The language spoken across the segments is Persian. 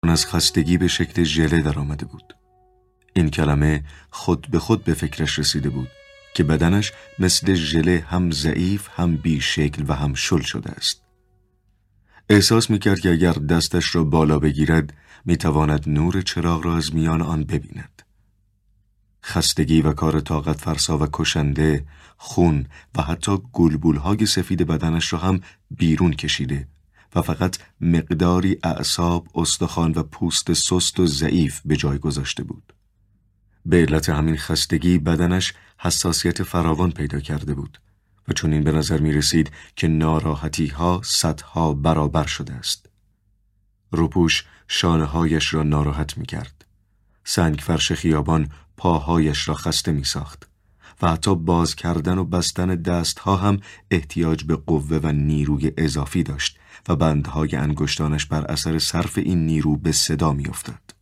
از خستگی به شکل ژله در آمده بود. این کلمه خود به خود به فکرش رسیده بود که بدنش مثل ژله هم ضعیف، هم بی شکل و هم شل شده است. احساس می‌کرد که اگر دستش را بالا بگیرد می‌تواند نور چراغ را از میان آن ببیند. خستگی و کار طاقت فرسا و کشنده خون و حتی گلبولهای سفید بدنش را هم بیرون کشیده و فقط مقداری اعصاب، استخوان و پوست سست و ضعیف به جای گذاشته بود. به علت همین خستگی بدنش حساسیت فراوان پیدا کرده بود و چون این به نظر می رسید که ناراحتی ها صدها برابر شده است. روپوش شانه هایش را ناراحت می کرد. سنگ فرش خیابان پاهایش را خسته می ساخت و حتی باز کردن و بستن دست ها هم احتیاج به قوه و نیروی اضافی داشت و بندهای انگشتانش بر اثر صرف این نیرو به صدا می افتاد.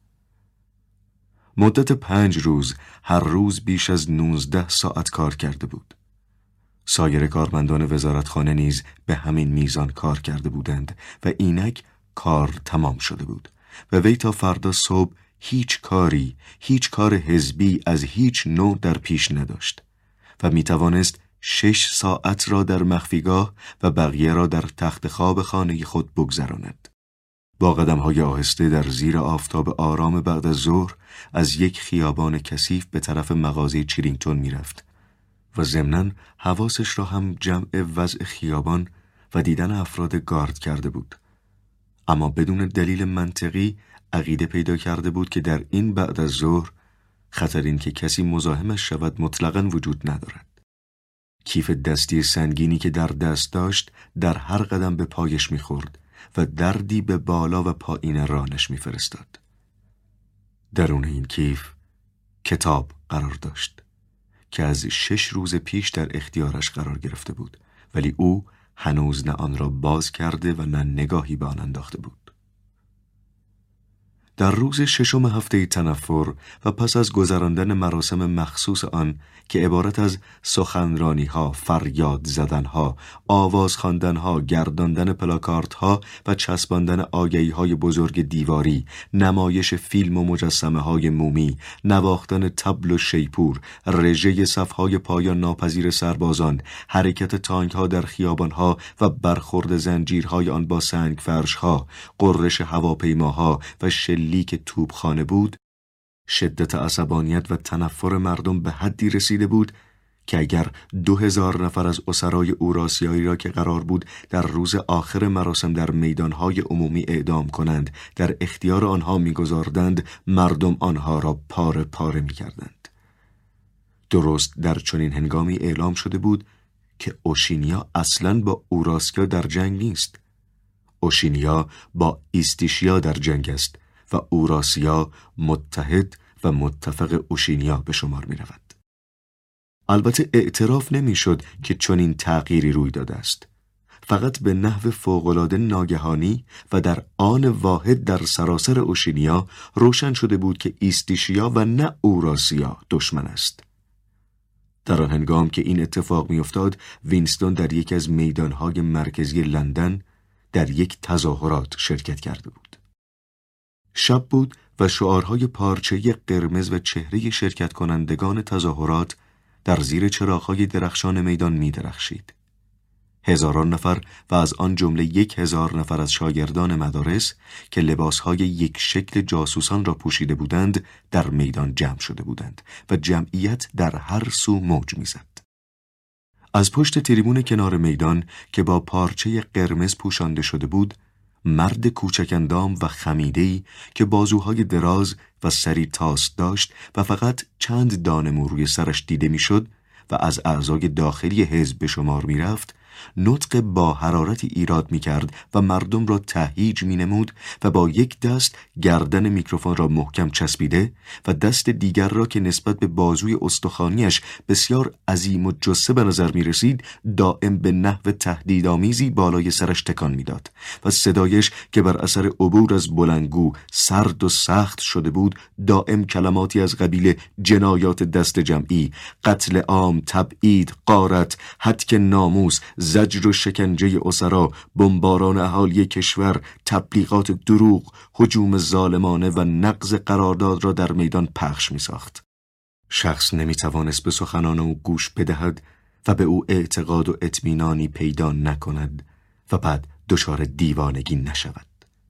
مدت 5 روز هر روز بیش از 19 ساعت کار کرده بود. سایر کارمندان وزارتخانه نیز به همین میزان کار کرده بودند و اینک کار تمام شده بود و وی تا فردا صبح هیچ کار حزبی از هیچ نوع در پیش نداشت و می توانست 6 ساعت را در مخفیگاه و بقیه را در تخت خواب خانه خود بگذراند. با قدم‌های آهسته در زیر آفتاب آرام بعد از ظهر از یک خیابان کثیف به طرف مغازه چیرینگتون می‌رفت و ضمناً حواسش را هم جمع وضع خیابان و دیدن افراد گارد کرده بود. اما بدون دلیل منطقی عقیده پیدا کرده بود که در این بعد از ظهر خطر این که کسی مزاحمش شود مطلقاً وجود ندارد. کیف دستی سنگینی که در دست داشت در هر قدم به پایش می‌خورد و دردی به بالا و پایین رانش می‌فرستاد. درون این کیف کتاب قرار داشت که از 6 روز پیش در اختیارش قرار گرفته بود، ولی او هنوز نه آن را باز کرده و نه نگاهی به آن انداخته بود. در روز 6 هفته تنفر و پس از گذراندن مراسم مخصوص آن که عبارت از سخنرانی‌ها، فریاد زدن‌ها، آواز خواندن‌ها، گرداندن پلاکاردها و چسباندن آگهی‌های بزرگ دیواری، نمایش فیلم و مجسمه‌های مومی، نواختن طبل و شیپور، رژه صف‌های پایان ناپذیر سربازان، حرکت تانک‌ها در خیابان‌ها و برخورد زنجیرهای آن با سنگ فرش‌ها، غرش هواپیماها و لیک توپخانه بود، شدت عصبانیت و تنفر مردم به حدی رسیده بود که اگر 2000 نفر از اسرای اوراسیایی را که قرار بود در روز آخر مراسم در میدانهای عمومی اعدام کنند در اختیار آنها می‌گذاردند، مردم آنها را پاره پاره می‌کردند. درست در چنین هنگامی اعلام شده بود که اوشینیا اصلاً با اوراسیا در جنگ نیست. اوشینیا با ایستیشیا در جنگ است و اوراسیا متحد و متفق اوشینیا به شمار می رود. البته اعتراف نمی شد که چنین تغییری روی داده است. فقط به نحو فوق‌العاده ناگهانی و در آن واحد در سراسر اوشینیا روشن شده بود که ایستیشیا و نه اوراسیا دشمن است. در آن هنگام که این اتفاق می افتاد، وینستون در یکی از میدانهای مرکزی لندن در یک تظاهرات شرکت کرده بود. شب بود و شعارهای پارچه‌ای قرمز و چهره شرکت کنندگان تظاهرات در زیر چراغ‌های درخشان میدان می درخشید. هزاران نفر و از آن جمله 1000 نفر از شاگردان مدارس که لباسهای یک شکل جاسوسان را پوشیده بودند در میدان جمع شده بودند و جمعیت در هر سو موج می‌زد. از پشت تریبون کنار میدان که با پارچه قرمز پوشانده شده بود، مرد کوچک اندام و خمیده‌ای که بازوهای دراز و سری تاس داشت و فقط چند دانه مو روی سرش دیده میشد و از اعضای داخلی حزب به شمار میرفت، نطق با حرارتی ایراد میکرد و مردم را تهییج مینمود و با یک دست گردن میکروفون را محکم چسبیده و دست دیگر را که نسبت به بازوی استخوانیش بسیار عظیم و جثه به نظر میرسید دائم به نحو تهدیدآمیزی بالای سرش تکان میداد و صدایش که بر اثر عبور از بلندگو سرد و سخت شده بود دائم کلماتی از قبیل جنایات دست جمعی، قتل عام، تبعید، غارت، هتک ناموس، زجر و شکنجه اسرا، بمباران اهالی کشور، تبلیغات دروغ، هجوم ظالمانه و نقض قرارداد را در میدان پخش می‌ساخت. شخص نمی‌توانست به سخنان او گوش بدهد و به او اعتقاد و اطمینانی پیدا نکند و بعد دچار دیوانگی نشود.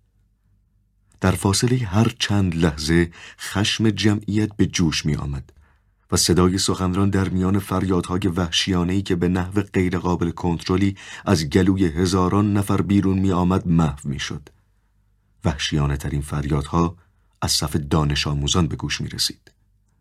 در فاصله هر چند لحظه خشم جمعیت به جوش می آمد و صدای سخنران در میان فریادهای وحشیانه‌ای که به نحو غیرقابل کنترلی از گلوی هزاران نفر بیرون می آمد محو می شد. وحشیانه ترین فریادها از صف دانش آموزان به گوش می رسید.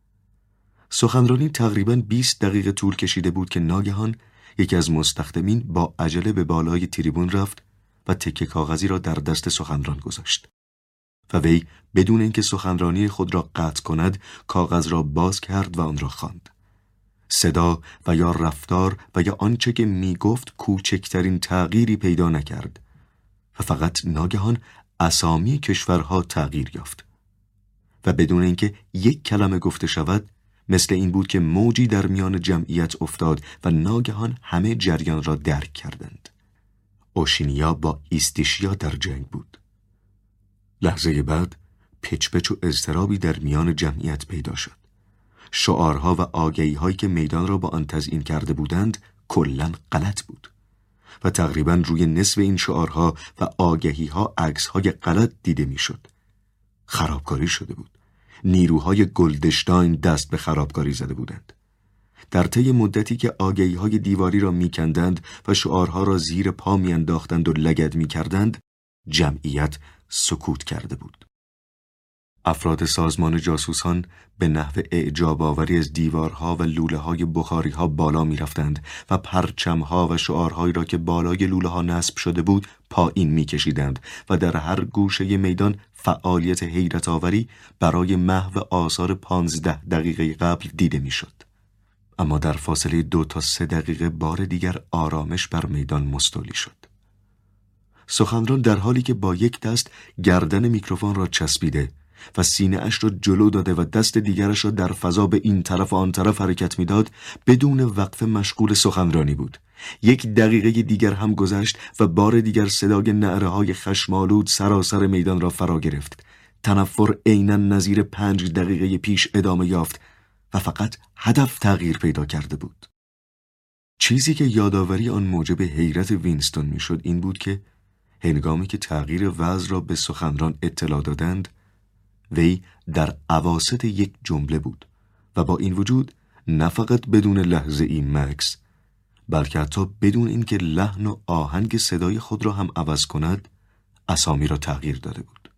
سخنرانی تقریباً 20 دقیقه طول کشیده بود که ناگهان یکی از مستخدمین با عجله به بالای تریبون رفت و تکه کاغذی را در دست سخنران گذاشت و وی بدون اینکه سخنرانی خود را قطع کند کاغذ را باز کرد و آن را خواند. صدا و یا رفتار و یا آنچه که می گفت کوچکترین تغییری پیدا نکرد و فقط ناگهان اسامی کشورها تغییر یافت و بدون اینکه یک کلمه گفته شود مثل این بود که موجی در میان جمعیت افتاد و ناگهان همه جریان را درک کردند. اوشینیا با ایستیشیا در جنگ بود. لحظه بعد پچ و اضطرابی در میان جمعیت پیدا شد. شعارها و آگهی‌هایی که میدان را با آن تزیین کرده بودند کلاً غلط بود و تقریباً روی نصف این شعارها و آگهی‌ها عکس‌های غلط دیده می‌شد. خرابکاری شده بود. نیروهای گلدشتاین دست به خرابکاری زده بودند. در طی مدتی که آگهی‌های دیواری را می‌کندند و شعارها را زیر پا می‌انداختند و لگد می‌کردند، جمعیت سکوت کرده بود. افراد سازمان جاسوسان به نحو اعجاب آوری از دیوارها و لوله‌های بخاری‌ها بالا می‌رفتند و پرچم‌ها و شعارهایی را که بالای لوله‌ها نصب شده بود پایین می‌کشیدند و در هر گوشه میدان فعالیت حیرت آوری برای محو آثار 15 دقیقه قبل دیده می‌شد. اما در فاصله 2 تا 3 دقیقه بار دیگر آرامش بر میدان مستولی شد. سخنران در حالی که با یک دست گردن میکروفون را چسبیده و سینه اش را جلو داده و دست دیگرش را در فضا به این طرف و آن طرف حرکت میداد بدون وقفه مشغول سخنرانی بود. 1 دقیقه دیگر هم گذشت و بار دیگر صدای نعره‌های خشم‌آلود سراسر میدان را فرا گرفت. تنفر عیناً نظیر 5 دقیقه پیش ادامه یافت و فقط هدف تغییر پیدا کرده بود. چیزی که یادآوری آن موجب حیرت وینستون میشد این بود که هنگامی که تغییر وضع را به سخنران اطلاع دادند، وی در اواسط یک جمله بود و با این وجود نه فقط بدون لحظه این مکث بلکه حتی بدون اینکه لحن و آهنگ صدای خود را هم عوض کند اسامی را تغییر داده بود.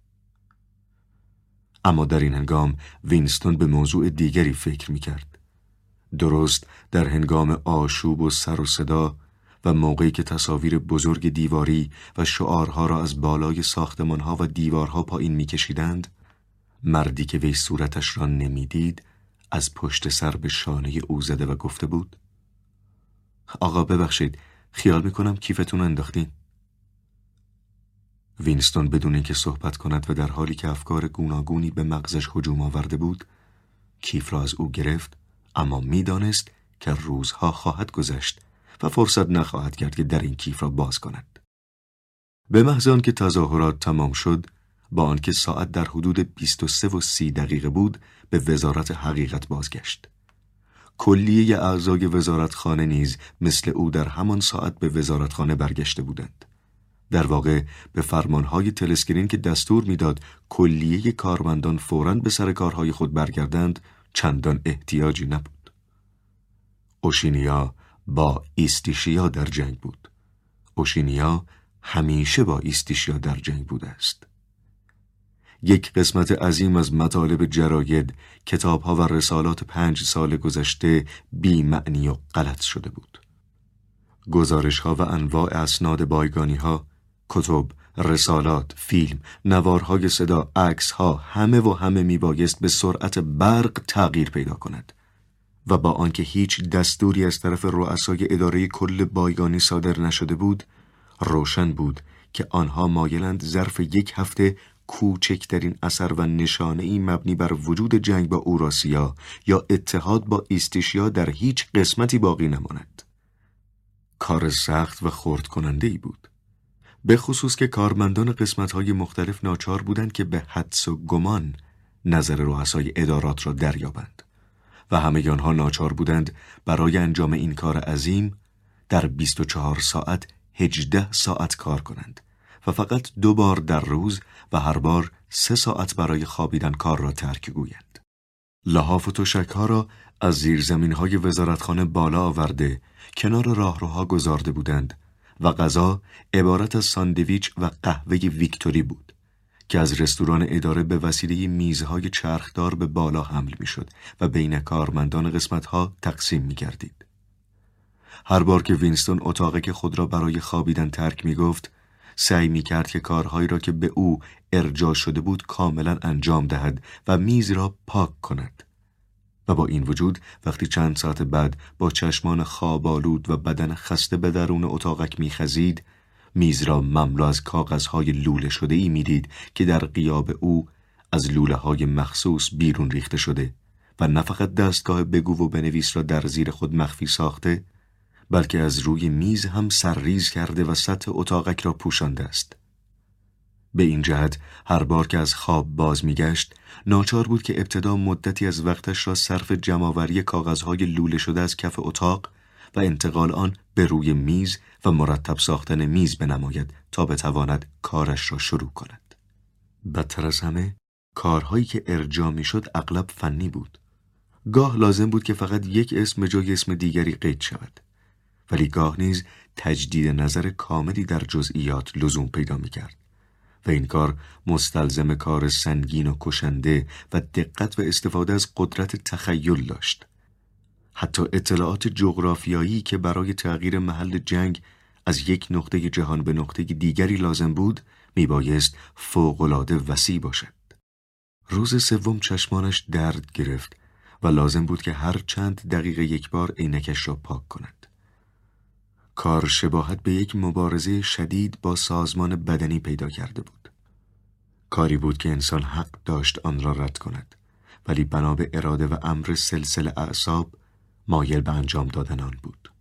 اما در این هنگام وینستون به موضوع دیگری فکر می‌کرد. درست در هنگام آشوب و سر و صدا و موقعی که تصاویر بزرگ دیواری و شعارها را از بالای ساختمانها و دیوارها پایین می‌کشیدند، مردی که وی صورتش را نمی‌دید از پشت سر به شانه او زده و گفته بود: آقا ببخشید، خیال می‌کنم کیفتون انداختین. وینستون بدون اینکه صحبت کند و در حالی که افکار گوناگونی به مغزش هجوم آورده بود، کیف را از او گرفت، اما می‌دانست که روزها خواهد گذشت و فرصت نخواهد کرد که در این کیف را باز کند. به محض آنکه تظاهرات تمام شد، با آنکه ساعت در حدود 23:30 بود، به وزارت حقیقت بازگشت. کلیه اعضای وزارتخانه نیز مثل او در همان ساعت به وزارتخانه برگشته بودند. در واقع به فرمانهای تلسکرین که دستور میداد کلیه کارمندان فوراً به سر کارهای خود برگردند چندان احتیاجی نبود. اوشینیا با ایستیشیا در جنگ بود. اوشینیا همیشه با ایستیشیا در جنگ بوده است. یک قسمت عظیم از مطالب جراید، کتاب‌ها و رسالات 5 سال گذشته بی معنی و غلط شده بود. گزارش‌ها و انواع اسناد بایگانی‌ها، کتب، رسالات، فیلم، نوارهای صدا، عکس‌ها، همه میبایست به سرعت برق تغییر پیدا کند و با آنکه هیچ دستوری از طرف رؤسای اداره کل بایگانی صادر نشده بود، روشن بود که آنها مایلند ظرف 1 هفته کوچکترین اثر و نشانه‌ای مبنی بر وجود جنگ با اوراسیا یا اتحاد با ایستیشیا در هیچ قسمتی باقی نماند. کار سخت و خرد کننده‌ای بود. به خصوص که کارمندان قسمت‌های مختلف ناچار بودند که به حدس و گمان نظر رؤسای ادارات را دریابند و همه آنها ناچار بودند برای انجام این کار عظیم در 24 ساعت 18 ساعت کار کنند و فقط 2 بار در روز و هر بار 3 ساعت برای خوابیدن کار را ترک گویند. لحاف و تشک‌ها را از زیرزمین‌های وزارتخانه بالا آورده کنار راهروها گذارده بودند و غذا عبارت از ساندویچ و قهوه ویکتوری بود که از رستوران اداره به وسیله میزهای چرخدار به بالا حمل می‌شد و بین کارمندان قسمت‌ها تقسیم می‌گردید. هر بار که وینستون اتاقی که خود را برای خوابیدن ترک می‌گفت، سعی می‌کرد که کارهایی را که به او ارجاع شده بود کاملا انجام دهد و میز را پاک کند. و با این وجود وقتی چند ساعت بعد با چشمان خواب‌آلود و بدن خسته به درون اتاقک می‌خزید، میز را مملو از کاغذهای لوله شده‌ای می‌دید که در غیاب او از لوله‌های مخصوص بیرون ریخته شده و نه فقط دستگاه بگو و بنویس را در زیر خود مخفی ساخته، بلکه از روی میز هم سرریز کرده و سطح اتاقک را پوشانده است. به این جهت هر بار که از خواب باز می‌گشت، ناچار بود که ابتدا مدتی از وقتش را صرف جمع‌آوری کاغذهای لوله شده از کف اتاق و انتقال آن به روی میز و مرتب ساختن میز بنماید تا بتواند کارش را شروع کند. بدتر از همه، کارهایی که ارجاع می‌شد اغلب فنی بود. گاه لازم بود که فقط یک اسم جای اسم دیگری قید شود، ولی گاه نیز تجدید نظر کاملی در جزئیات لزوم پیدا می‌کرد و این کار مستلزم کار سنگین و کشنده و دقت و استفاده از قدرت تخیل داشت. حتی اطلاعات جغرافیایی که برای تغییر محل جنگ از یک نقطه جهان به نقطه دیگری لازم بود، میبایست فوق‌العاده وسیع باشد. روز سوم چشمانش درد گرفت و لازم بود که هر چند دقیقه یک بار عینکش را پاک کند. کار شباهت به یک مبارزه شدید با سازمان بدنی پیدا کرده بود. کاری بود که انسان حق داشت آن را رد کند، ولی بنا به اراده و امر سلسله اعصاب مایل به انجام دادن آن بود.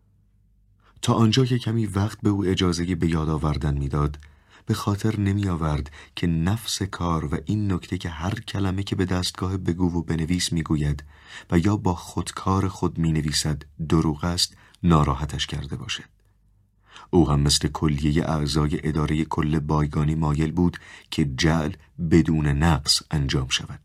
تا آنجا که کمی وقت به او اجازه به یاد آوردن میداد، به خاطر نمی آورد که نفس کار و این نکته که هر کلمه که به دستگاه بگو و بنویس میگوید و یا با خودکار خود می نویسد دروغ است، ناراحتش کرده باشد. او هم مثل کلیه اعضای اداره کل بایگانی مایل بود که جعل بدون نقص انجام شود.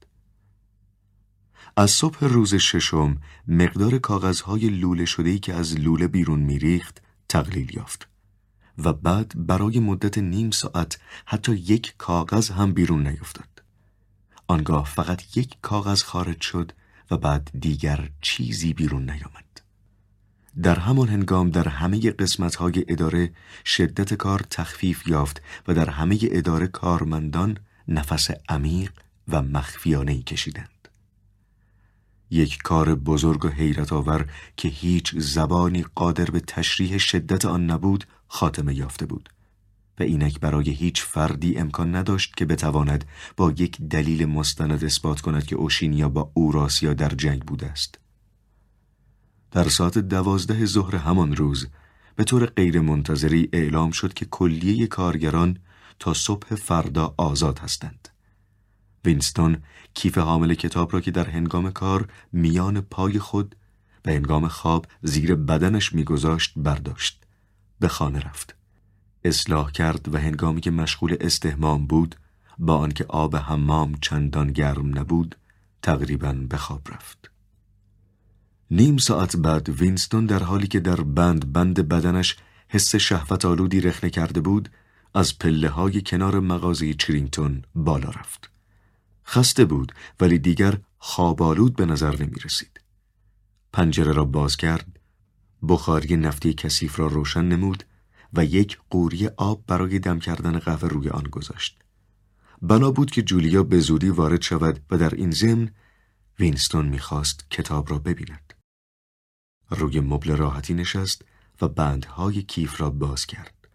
از صبح روز ششم مقدار کاغذهای لوله شده‌ای که از لوله بیرون میریخت تقلیل یافت و بعد برای مدت نیم ساعت حتی یک کاغذ هم بیرون نیفتاد. آنگاه فقط یک کاغذ خارج شد و بعد دیگر چیزی بیرون نیامد. در همان هنگام در همه قسمت‌های اداره شدت کار تخفیف یافت و در همه اداره کارمندان نفس عمیق و مخفیانه‌ای کشیدند. یک کار بزرگ و حیرت آور که هیچ زبانی قادر به تشریح شدت آن نبود خاتمه یافته بود و اینک برای هیچ فردی امکان نداشت که بتواند با یک دلیل مستند اثبات کند که اوشینیا با اوراسیا در جنگ بوده است. در ساعت 12 ظهر همان روز به طور غیر منتظری اعلام شد که کلیه کارگران تا صبح فردا آزاد هستند. وینستون کیف حامل کتاب را که در هنگام کار میان پای خود و هنگام خواب زیر بدنش میگذاشت برداشت. به خانه رفت. اصلاح کرد و هنگامی که مشغول استحمام بود، با آنکه آب حمام چندان گرم نبود، تقریباً به خواب رفت. نیم ساعت بعد وینستون در حالی که در بند بدنش حس شهوت آلودی رخنه کرده بود، از پله‌های کنار مغازه چرینگتون بالا رفت. خسته بود ولی دیگر خواب‌آلود به نظر نمی رسید. پنجره را باز کرد، بخاری نفتی کثیف را روشن نمود و یک قوری آب برای دم کردن قهوه روی آن گذاشت. بنا بود که جولیا به زودی وارد شود و در این ضمن وینستون می‌خواست کتاب را ببیند. روی مبل راحتی نشست و بندهای کیف را باز کرد.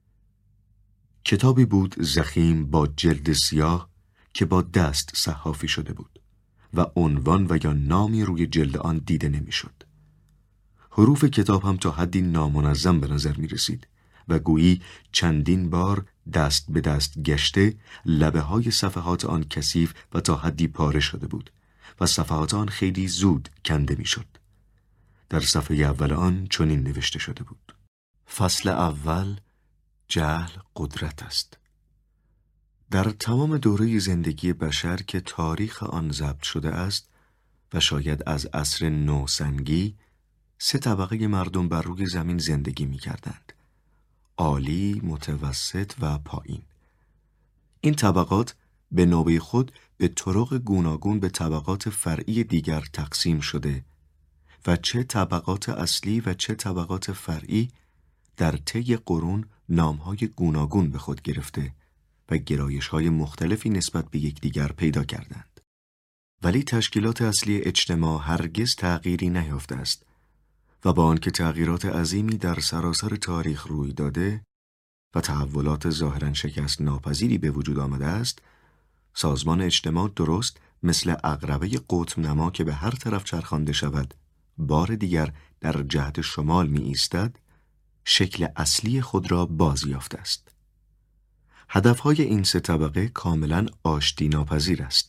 کتابی بود ضخیم با جلد سیاه که با دست صحافی شده بود و عنوان و یا نامی روی جلد آن دیده نمی‌شد. حروف کتاب هم تا حدی نامنظم به نظر می رسید و گویی چندین بار دست به دست گشته لبه های صفحات آن کثیف و تا حدی پاره شده بود و صفحات آن خیلی زود کنده می شد. در صفحه اول آن چنین نوشته شده بود: فصل اول، جهل قدرت است. در تمام دوره زندگی بشر که تاریخ آن ضبط شده است و شاید از عصر نوسنگی، 3 طبقه مردم بر روی زمین زندگی می کردند: عالی، متوسط و پایین. این طبقات به نوبه خود به طرق گوناگون به طبقات فرعی دیگر تقسیم شده و چه طبقات اصلی و چه طبقات فرعی در طی قرون نامهای گوناگون به خود گرفته و گرایش‌های مختلفی نسبت به یکدیگر پیدا کردند. ولی تشکیلات اصلی اجتماع هرگز تغییری نیافته است و با آنکه تغییرات عظیمی در سراسر تاریخ روی داده و تحولات ظاهراً شکست ناپذیری به وجود آمده است، سازمان اجتماع درست مثل عقربه قطب نما که به هر طرف چرخانده شود بار دیگر در جهت شمال می ایستد، شکل اصلی خود را باز یافته است. هدفهای این 3 طبقه کاملاً آشتی ناپذیر است.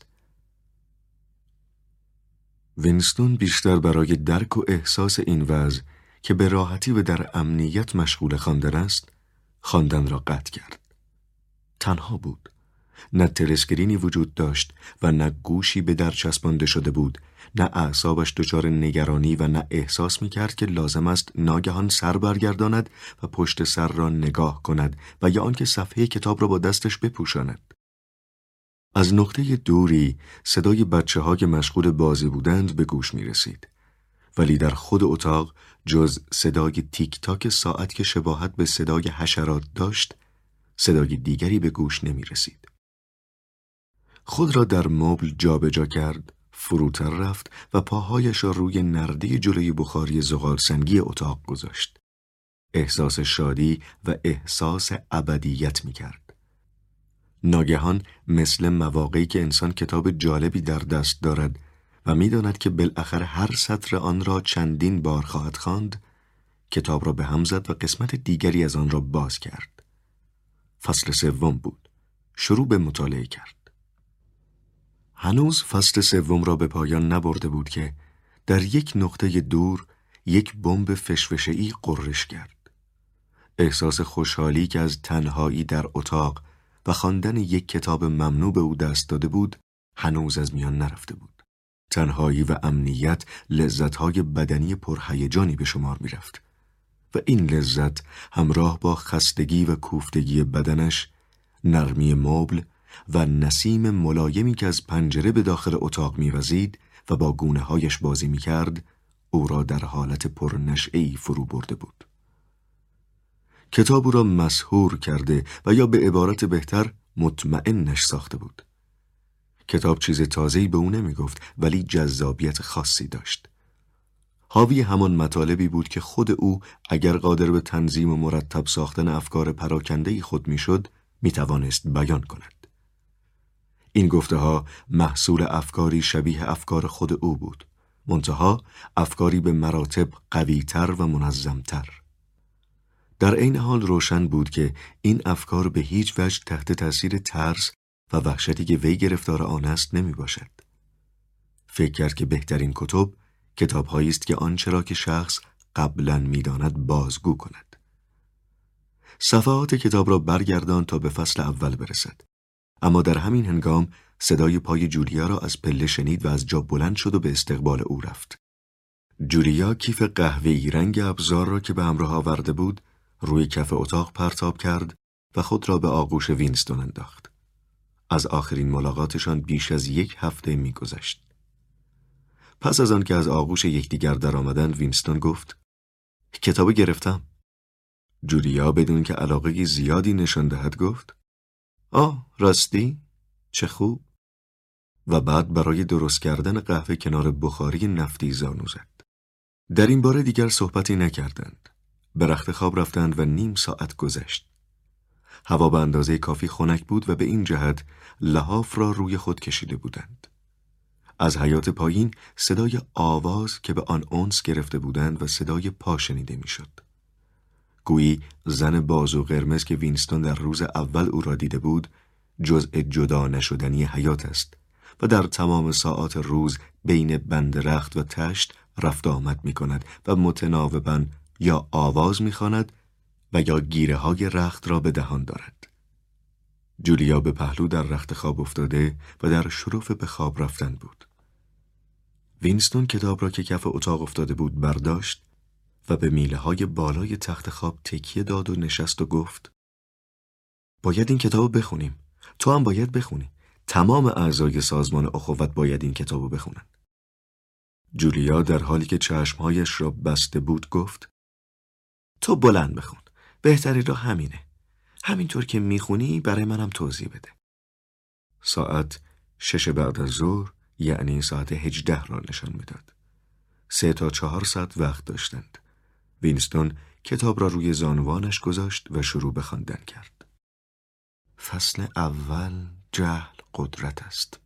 وینستون بیشتر برای درک و احساس این وضع که به راحتی و در امنیت مشغول خواندن است، خواندن را قطع کرد. تنها بود. نه تلسکرینی وجود داشت و نه گوشی به در چسبانده شده بود، نه اعصابش دچار نگرانی و نه احساس می‌کرد که لازم است ناگهان سر برگرداند و پشت سر را نگاه کند و یا آنکه صفحه کتاب را با دستش بپوشاند. از نقطه دوری صدای بچه‌های مشغول بازی بودند به گوش می‌رسید، ولی در خود اتاق جز صدای تیک تاک ساعت که شباهت به صدای حشرات داشت، صدای دیگری به گوش نمی‌رسید. خود را در مبل جابجا کرد، فروتر رفت و پاهایش را روی نرده جلوی بخاری زغالسنگی اتاق گذاشت. احساس شادی و احساس ابدیت می‌کرد. ناگهان مثل مواقعی که انسان کتاب جالبی در دست دارد و می‌داند که بالاخره هر سطر آن را چندین بار خواهد خواند، کتاب را به هم زد و قسمت دیگری از آن را باز کرد. فصل 3 بود. شروع به مطالعه کرد. هنوز فصل 3 را به پایان نبرده بود که در یک نقطه دور یک بمب فشفشه‌ای غرش کرد. احساس خوشحالی که از تنهایی در اتاق و خواندن یک کتاب ممنوع به او دست داده بود هنوز از میان نرفته بود. تنهایی و امنیت لذت‌های بدنی پرهیجانی به شمار می‌رفت و این لذت همراه با خستگی و کوفتگی بدنش، نرمی مبل و نسیم ملایمی که از پنجره به داخل اتاق می‌وزید و با گونه‌هایش بازی می‌کرد، او را در حالت پرنشعه‌ای فرو برده بود. کتاب او را مسحور کرده و یا به عبارت بهتر مطمئنش ساخته بود. کتاب چیز تازه‌ای به او نمی‌گفت ولی جذابیت خاصی داشت. حاوی همان مطالبی بود که خود او اگر قادر به تنظیم و مرتب ساختن افکار پراکنده‌ای خود می‌شد، می‌توانست بیان کند. این گفته‌ها محصول افکاری شبیه افکار خود او بود، منتها افکاری به مراتب قوی‌تر و منظم‌تر. در عین حال روشن بود که این افکار به هیچ وجه تحت تاثیر ترس و وحشتی که وی گرفتار آن است نمی باشد. فکر کرد که بهترین کتاب‌هایی است که آنچه را که شخص قبلاً می‌داند بازگو کند. صفحات کتاب را برگردان تا به فصل اول برسد. اما در همین هنگام صدای پای جولیا را از پله شنید و از جا بلند شد و به استقبال او رفت. جولیا کیف قهوه‌ای رنگ ابزار را که به همراه آورده بود روی کف اتاق پرتاب کرد و خود را به آغوش وینستون انداخت. از آخرین ملاقاتشان بیش از 1 هفته می‌گذشت. پس از آن که از آغوش یکدیگر درآمدند، وینستون گفت: کتاب گرفتم. جولیا بدون که علاقه زیادی نشان دهد گفت: راستی؟ چه خوب. و بعد برای درست کردن قهوه کنار بخاری نفتی زانو زد. در این باره دیگر صحبتی نکردند. به رخت خواب رفتند و نیم ساعت گذشت. هوا به اندازه کافی خنک بود و به این جهت لحاف را روی خود کشیده بودند. از حیاط پایین صدای آواز که به آن انس گرفته بودند و صدای پا شنیده میشد. گویی زن بازو قرمز که وینستون در روز اول او را دیده بود جزء جدا نشدنی حیات است و در تمام ساعات روز بین بند رخت و تشت رفت آمد می کند و متناوباً یا آواز می خواند و یا گیره های رخت را به دهان دارد. جولیا به پهلو در رخت خواب افتاده و در شرف به خواب رفتن بود. وینستون کتاب را که کف اتاق افتاده بود برداشت و به میله های بالای تخت خواب تکیه داد و نشست و گفت: باید این کتاب بخونیم. تو هم باید بخونی. تمام اعضای سازمان اخوت باید این کتاب بخونن. جولیا در حالی که چشمهایش را بسته بود گفت: تو بلند بخون. بهتری راه همینه. همینطور که میخونی برای منم توضیح بده. ساعت 6 بعد از ظهر، یعنی ساعت 18 را نشان میداد. 3 تا 4 ساعت وقت داشتند. وینستون کتاب را روی زانوانش گذاشت و شروع به خواندن کرد. فصل اول، جهل قدرت است.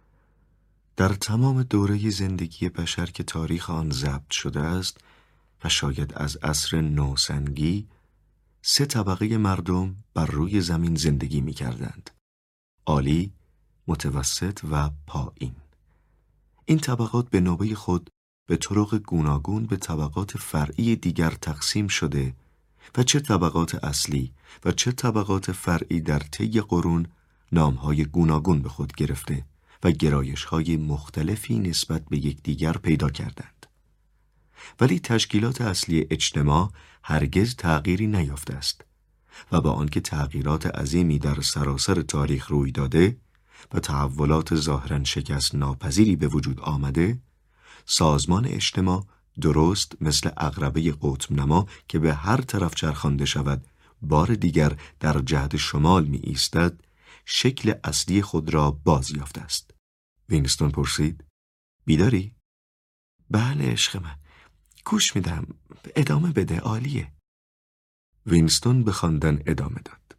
در تمام دوره زندگی بشر که تاریخ آن ضبط شده است و شاید از عصر نوسنگی، 3 طبقه مردم بر روی زمین زندگی می کردند: عالی، متوسط و پایین. این طبقات به نوبه خود به طرق گوناگون به طبقات فرعی دیگر تقسیم شده و چه طبقات اصلی و چه طبقات فرعی در طی قرون نامهای گوناگون به خود گرفته و گرایش‌های مختلفی نسبت به یکدیگر پیدا کردند. ولی تشکیلات اصلی اجتماع هرگز تغییری نیافته است و با آنکه تغییرات عظیمی در سراسر تاریخ روی داده و تحولات ظاهراً شکست ناپذیری به وجود آمده، سازمان اجتماع درست مثل عقربه قطب نما که به هر طرف چرخانده شود بار دیگر در جهت شمال می ایستد، شکل اصلی خود را باز یافته است. وینستون پرسید: بیداری؟ بله عشق من، گوش میدم، ادامه بده، عالیه. وینستون به خواندن ادامه داد.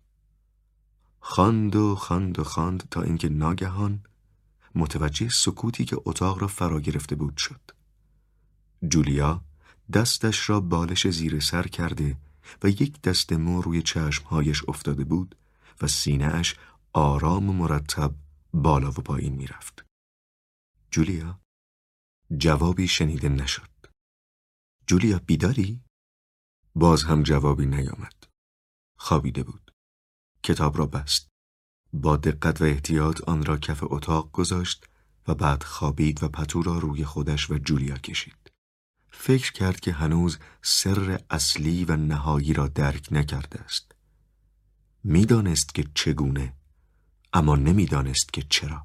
خواند و خواند و خواند تا اینکه ناگهان متوجه سکوتی که اتاق را فرا گرفته بود شد. جولیا دستش را بالش زیر سر کرده و یک دست مو روی چشمهایش افتاده بود و سینه‌اش آرام و مرتب بالا و پایین می رفت. جولیا؟ جوابی شنیده نشد. جولیا بیداری؟ باز هم جوابی نیامد. خوابیده بود. کتاب را بست. با دقت و احتیاط آن را کف اتاق گذاشت و بعد خوابید و پتو را روی خودش و جولیا کشید. فکر کرد که هنوز سر اصلی و نهایی را درک نکرده است. میدانست که چگونه، اما نمیدانست که چرا.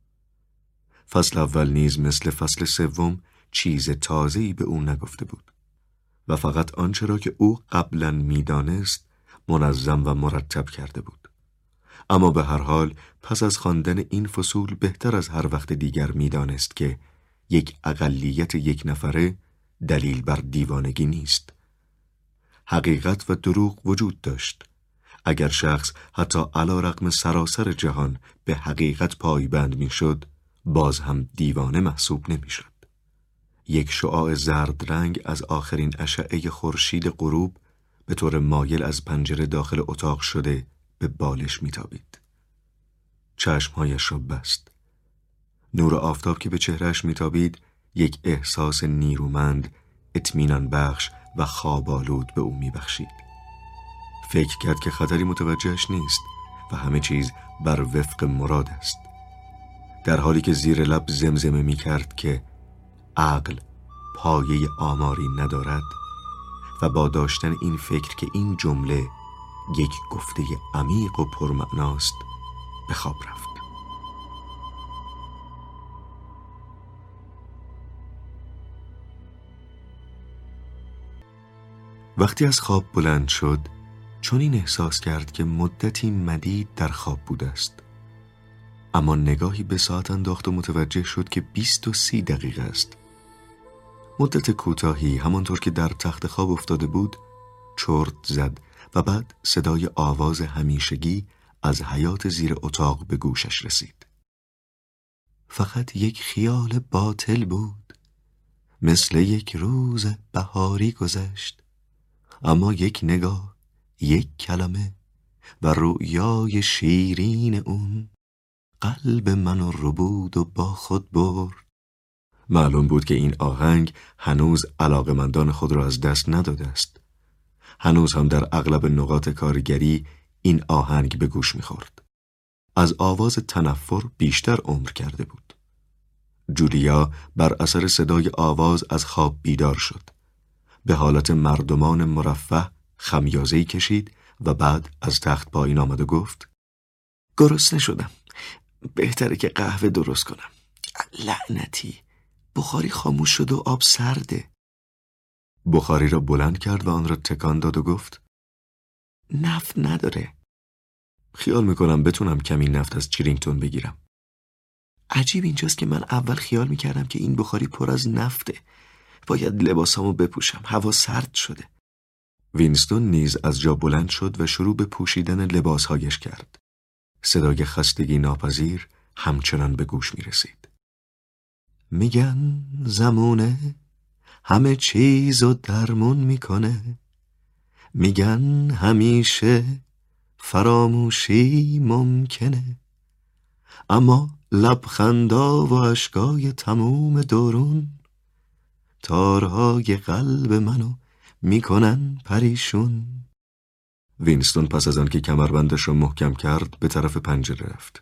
فصل اول نیز مثل فصل سوم چیز تازه‌ای به او نگفته بود و فقط آنچه را که او قبلا میدانست منظم و مرتب کرده بود. اما به هر حال پس از خواندن این فصول بهتر از هر وقت دیگر میدانست که یک اقلیت یک نفره دلیل بر دیوانگی نیست. حقیقت و دروغ وجود داشت. اگر شخص حتی علیرغم سراسر جهان به حقیقت پایبند میشد، باز هم دیوانه محسوب نمیشد. یک شعاع زرد رنگ از آخرین اشعه خورشید غروب به طور مایل از پنجره داخل اتاق شده به بالش میتابید. چشمهایش را بست. نور آفتاب که به چهرهش میتابید یک احساس نیرومند، اطمینان بخش و خواب‌آلود به او میبخشید. فکر کرد که خطری متوجهش نیست و همه چیز بر وفق مراد است. در حالی که زیر لب زمزمه میکرد که عقل پایه آماری ندارد و با داشتن این فکر که این جمله یک گفته عمیق و پرمعناست به خواب رفت. وقتی از خواب بلند شد چون این احساس کرد که مدتی مدید در خواب بوده است، اما نگاهی به ساعت انداخت و متوجه شد که 20 و 30 دقیقه است. مدت کوتاهی همانطور که در تخت خواب افتاده بود چرت زد و بعد صدای آواز همیشگی از حیاط زیر اتاق به گوشش رسید. فقط یک خیال باطل بود. مثل یک روز بهاری گذشت، اما یک نگاه، یک کلمه و رؤیای شیرین اون قلب منو رو بود و با خود برد. معلوم بود که این آهنگ هنوز علاقمندان خود را از دست نداده است. هنوز هم در اغلب نقاط کارگری این آهنگ به گوش می‌خورد. از آواز تنفر بیشتر عمر کرده بود. جولیا بر اثر صدای آواز از خواب بیدار شد. به حالت مردمان مرفه خمیازه‌ای کشید و بعد از تخت پایین آمد و گفت: گرسنه شدم. بهتره که قهوه درست کنم. لعنتی، بخاری خاموش شد و آب سرده. بخاری را بلند کرد و آن را تکان داد و گفت: نفت نداره. خیال میکنم بتونم کمی نفت از چرینگتون بگیرم. عجیب اینجاست که من اول خیال میکردم که این بخاری پر از نفته. باید لباسامو بپوشم، هوا سرد شده. وینستون نیز از جا بلند شد و شروع به پوشیدن لباسهایش کرد. صدای خستگی ناپذیر همچنان به گوش میرسید. میگن زمونه همه چیزو درمون میکنه. میگن همیشه فراموشی ممکنه. اما لبخندا و اشکای تموم درون تارهای قلب منو میکنن پریشون. وینستون پس از آن که کمربندش رو محکم کرد به طرف پنجره رفت.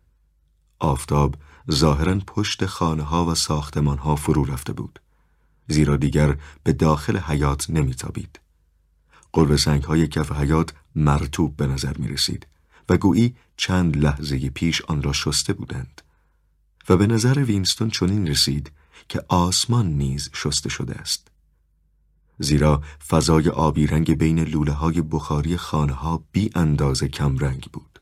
آفتاب ظاهراً پشت خانه‌ها و ساختمان‌ها فرو رفته بود، زیرا دیگر به داخل حیاط نمیتابید. قلب سنگ‌های کف حیاط مرطوب به نظر می‌رسید و گویی چند لحظه پیش آن را شسته بودند. و به نظر وینستون چنین رسید که آسمان نیز شسته شده است، زیرا فضای آبی رنگ بین لوله‌های بخاری خانه‌ها بی اندازه کم رنگ بود.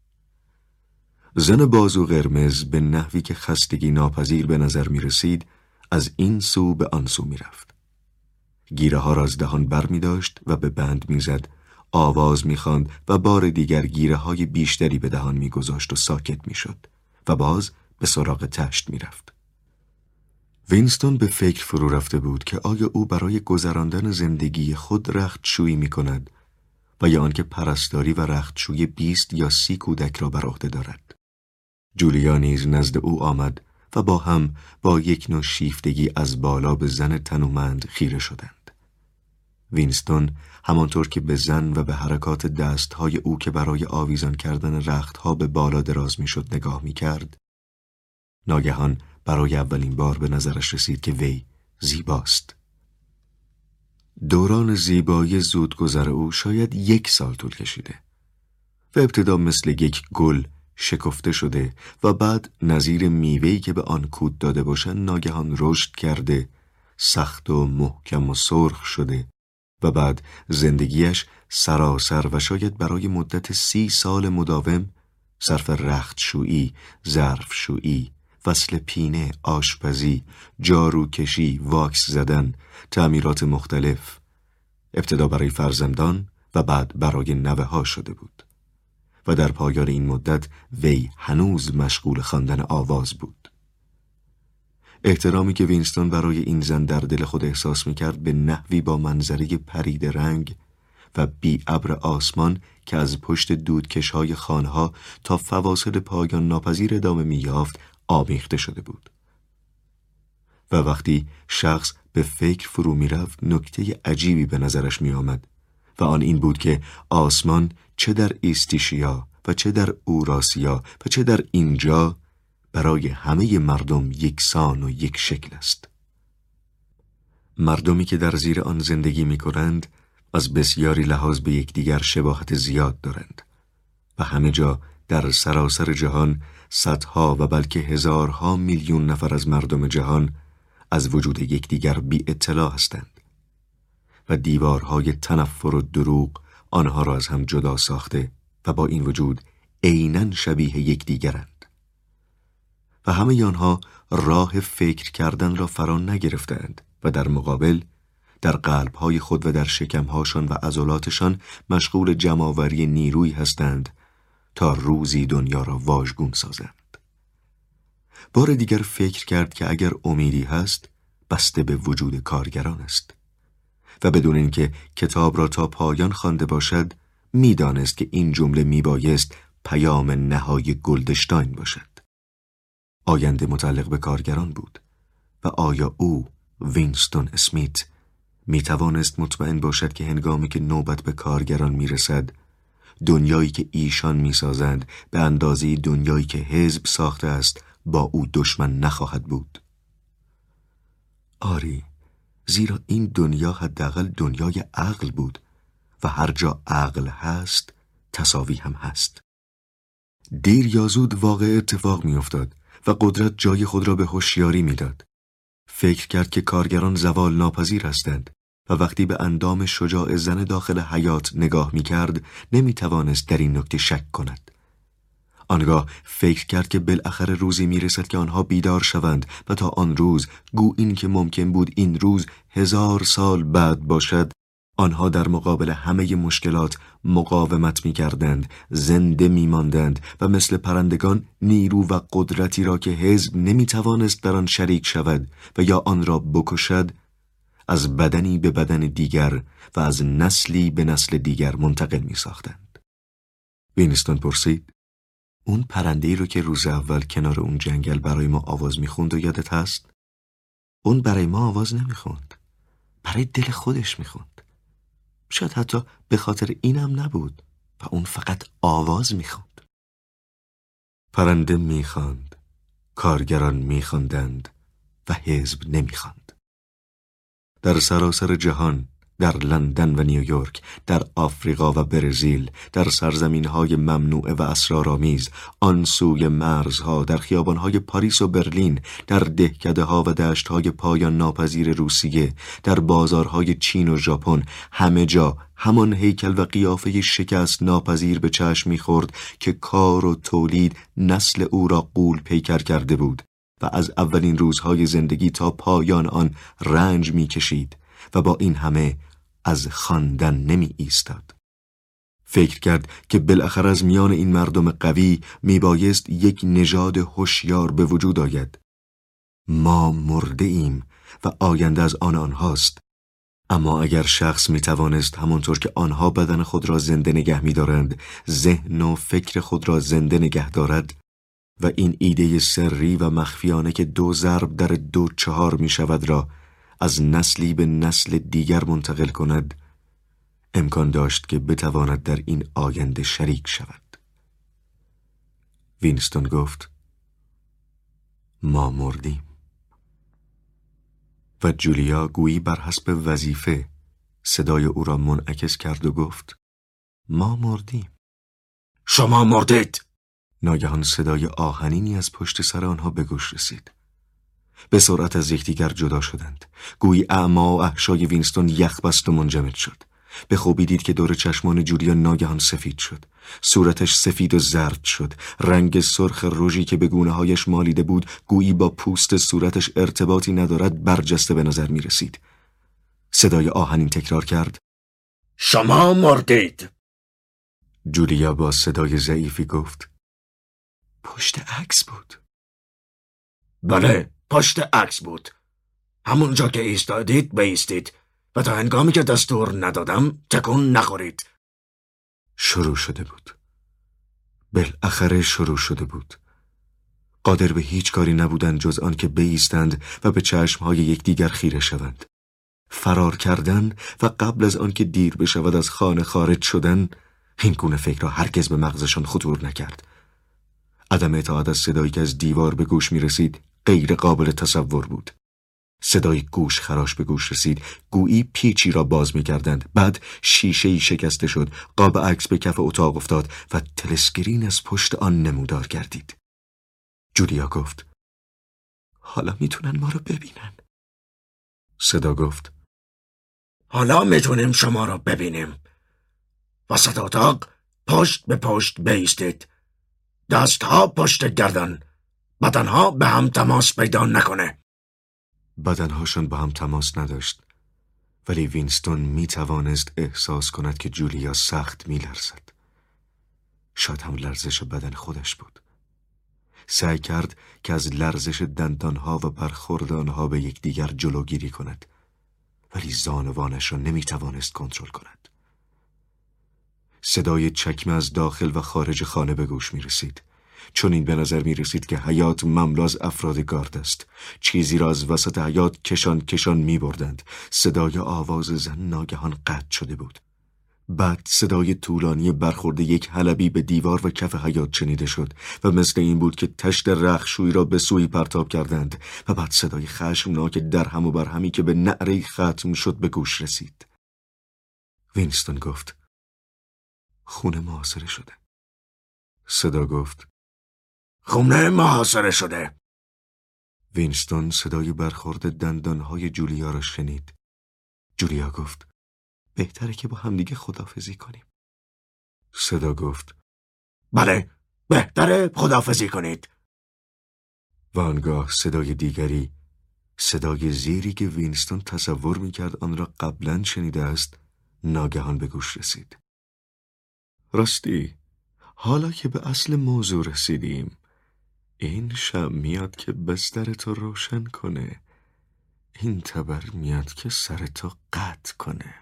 زن بازو قرمز به نحوی که خستگی ناپذیر به نظر می رسید از این سو به آن سو می رفت. گیره ها را از دهان بر می داشت و به بند می زد، آواز می خواند و بار دیگر گیره های بیشتری به دهان می گذاشت و ساکت می شد و باز به سراغ تشت می رفت. وینستون به فکر فرو رفته بود که آیا او برای گذراندن زندگی خود رختشویی می کند و یا آنکه پرستاری و رختشویی 20 یا 30 کودک را بر عهده دارد. جولیا نیز نزد او آمد و با هم با یک نوع شیفتگی از بالا به زن تنومند خیره شدند. وینستون همانطور که به زن و به حرکات دستهای او که برای آویزان کردن رختها به بالا دراز میشد نگاه میکرد، ناگهان برای اولین بار به نظرش رسید که وی زیباست. دوران زیبایی زودگذر او شاید 1 سال طول کشیده و ابتدا مثل یک گل شکفته شده و بعد نظیر میوه‌ای که به آن کود داده باشند ناگهان رشد کرده، سخت و محکم و سرخ شده و بعد زندگیش سراسر و شاید برای مدت 30 سال مداوم صرف رختشویی، ظرفشویی، وصل پینه، آشپزی، جاروکشی، واکس زدن، تعمیرات مختلف، ابتدا برای فرزندان و بعد برای نوه‌ها شده بود. و در پایان این مدت وی هنوز مشغول خواندن آواز بود. احترامی که وینستون برای این زن در دل خود احساس می‌کرد به نحوی با منظره پرید رنگ و بی ابر آسمان که از پشت دودکش‌های خانه‌ها تا فواصل پایان ناپذیر ادامه می‌یافت آمیخته شده بود. و وقتی شخص به فکر فرو می‌رفت نکته عجیبی به نظرش می‌آمد و آن این بود که آسمان چه در ایستیشیا و چه در اوراسیا و چه در اینجا برای همه مردم یکسان و یک شکل است. مردمی که در زیر آن زندگی می کنند از بسیاری لحاظ به یکدیگر شباهت زیاد دارند و همه جا در سراسر جهان صدها و بلکه هزارها میلیون نفر از مردم جهان از وجود یکدیگر بی اطلاع هستند و دیوارهای تنفر و دروغ آنها را از هم جدا ساخته و با این وجود عیناً شبیه یکدیگرند و همه آنها راه فکر کردن را فرا نگرفتند و در مقابل در قلب‌های خود و در شکم‌هاشان و عضلاتشان مشغول جمع‌آوری نیرویی هستند تا روزی دنیا را واژگون سازند. بار دیگر فکر کرد که اگر امیدی هست بسته به وجود کارگران است و بدون اینکه کتاب را تا پایان خوانده باشد میدانست که این جمله میبایست پیام نهایی گلدشتاین باشد. آینده متعلق به کارگران بود و آیا او وینستون اسمیت میتوانست مطمئن باشد که هنگامی که نوبت به کارگران میرسد دنیایی که ایشان میسازند به اندازه دنیایی که حزب ساخته است با او دشمن نخواهد بود؟ آری، زیرا این دنیا حداقل دنیای عقل بود و هر جا عقل هست تساوی هم هست. دیر یا زود واقع اتفاق میافتاد و قدرت جای خود را به هوشیاری میداد. فکر کرد که کارگران زوال ناپذیر هستند و وقتی به اندام شجاع زن داخل حیاط نگاه میکرد نمیتوانست در این نکته شک کند. آنگاه فکر کرد که بالاخره روزی میرسد که آنها بیدار شوند و تا آن روز، گو این که ممکن بود این روز 1000 سال بعد باشد، آنها در مقابل همه مشکلات مقاومت می‌کردند، زنده می‌ماندند و مثل پرندگان نیرو و قدرتی را که حزب نمی‌توانست در آن شریک شود و یا آن را بکشد، از بدنی به بدن دیگر و از نسلی به نسل دیگر منتقل می‌ساختند. وینستون پرسید: اون پرنده‌ای رو که روز اول کنار اون جنگل برای ما آواز می‌خوند و یادت هست؟ اون برای ما آواز نمی‌خوند، برای دل خودش می‌خوند. شاید حتی به خاطر اینم نبود و اون فقط آواز می‌خوند. پرنده می‌خواند، کارگران می‌خواندند و حزب نمی‌خواند. در سراسر جهان، در لندن و نیویورک، در آفریقا و برزیل، در سرزمین‌های ممنوعه و اسرارآمیز، آن سوی مرزها، در خیابان‌های پاریس و برلین، در دهکده‌ها و دشت‌های پایان ناپذیر روسیه، در بازارهای چین و ژاپن، همه جا همان هیکل و قیافه شکست ناپذیر به چشم می‌خورد که کار و تولید نسل او را غول پیکر کرده بود و از اولین روزهای زندگی تا پایان آن رنج می‌کشید و با این همه از خواندن نمی ایستاد. فکر کرد که بالاخره از میان این مردم قوی میبایست یک نژاد هوشیار به وجود آید. ما مرده ایم و آینده از آنهاست. اما اگر شخص میتوانست همانطور که آنها بدن خود را زنده نگه می‌دارند، ذهن و فکر خود را زنده نگه دارد و این ایده سری و مخفیانه که 2 ضرب در 2 4 میشود را از نسلی به نسل دیگر منتقل کند، امکان داشت که بتواند در این آینده شریک شود. وینستون گفت: ما مردیم. و جولیا گویی بر حسب وظیفه صدای او را منعکس کرد و گفت: ما مردیم. شما مردید. ناگهان صدای آهنینی از پشت سر آنها به گوش رسید. به سرعت از یکدیگر جدا شدند. گویی اعما و احشای وینستون یخ بست و منجمد شد. به خوبی دید که دور چشمان جولیا ناگهان سفید شد. صورتش سفید و زرد شد. رنگ سرخ رژی که به گونه‌هایش مالیده بود گویی با پوست صورتش ارتباطی ندارد برجسته به نظر می رسید. صدای آهنین تکرار کرد: شما مردید. جولیا با صدای ضعیفی گفت: پشت عکس بود. بله، پشت عکس بود. همونجا که ایستادید بایستید و تا هنگامی که دستور ندادم تکون نخورید. شروع شده بود. بالاخره شروع شده بود. قادر به هیچ کاری نبودند جز آن که بایستند و به چشمهای یکدیگر خیره شوند. فرار کردن و قبل از آن که دیر بشود از خانه خارج شدن، این گونه فکر را هرگز به مغزشان خطور نکرد. عدم اطاعت از صدایی که از دیوار به گوش می رسید غیر قابل تصور بود. صدای گوش خراش به گوش رسید، گویی پیچی را باز می کردند. بعد شیشه‌ای شکسته شد، قاب عکس به کف اتاق افتاد و تلسکرین از پشت آن نمودار گردید. جولیا گفت: حالا میتونن ما رو ببینن. صدا گفت: حالا میتونیم شما رو ببینیم. وسط اتاق پشت به پشت بایستید. دستها پشت گردن. بدنها به هم تماس پیدا نکنه. بدنهاشان با هم تماس نداشت، ولی وینستون می توانست احساس کند که جولیا سخت می لرزد. شاید هم لرزش بدن خودش بود. سعی کرد که از لرزش دندانها و برخورد آنها به یکدیگر جلوگیری کند، ولی زانوانش را نمیتوانست کنترل کند. صدای چکمه از داخل و خارج خانه به گوش می رسید. چون این به نظر می رسید که حیات مملو از افراد گارد است. چیزی را از وسط حیات کشان می بردند. صدای آواز زن ناگهان قطع شده بود. بعد صدای طولانی برخورد یک حلبی به دیوار و کف حیات شنیده شد و مثل این بود که تشت رختشویی را به سوی پرتاب کردند و بعد صدای خشمناک درهم و برهمی که به نعره ختم شد به گوش رسید. وینستون گفت: خونه محاصره شده. صدا گفت: خونه محاصره شده. وینستون صدای برخورد دندانهای جولیا را شنید. جولیا گفت: بهتره که با همدیگه خداحافظی کنیم. صدا گفت: بله، بهتره خداحافظی کنید. و آنگاه صدای دیگری، صدای زیری که وینستون تصور میکرد آن را قبلا شنیده است، ناگهان به گوش رسید. راستی، حالا که به اصل موضوع رسیدیم، این شب میاد که بسترتو روشن کنه. این تبر میاد که سرتو قطع کنه.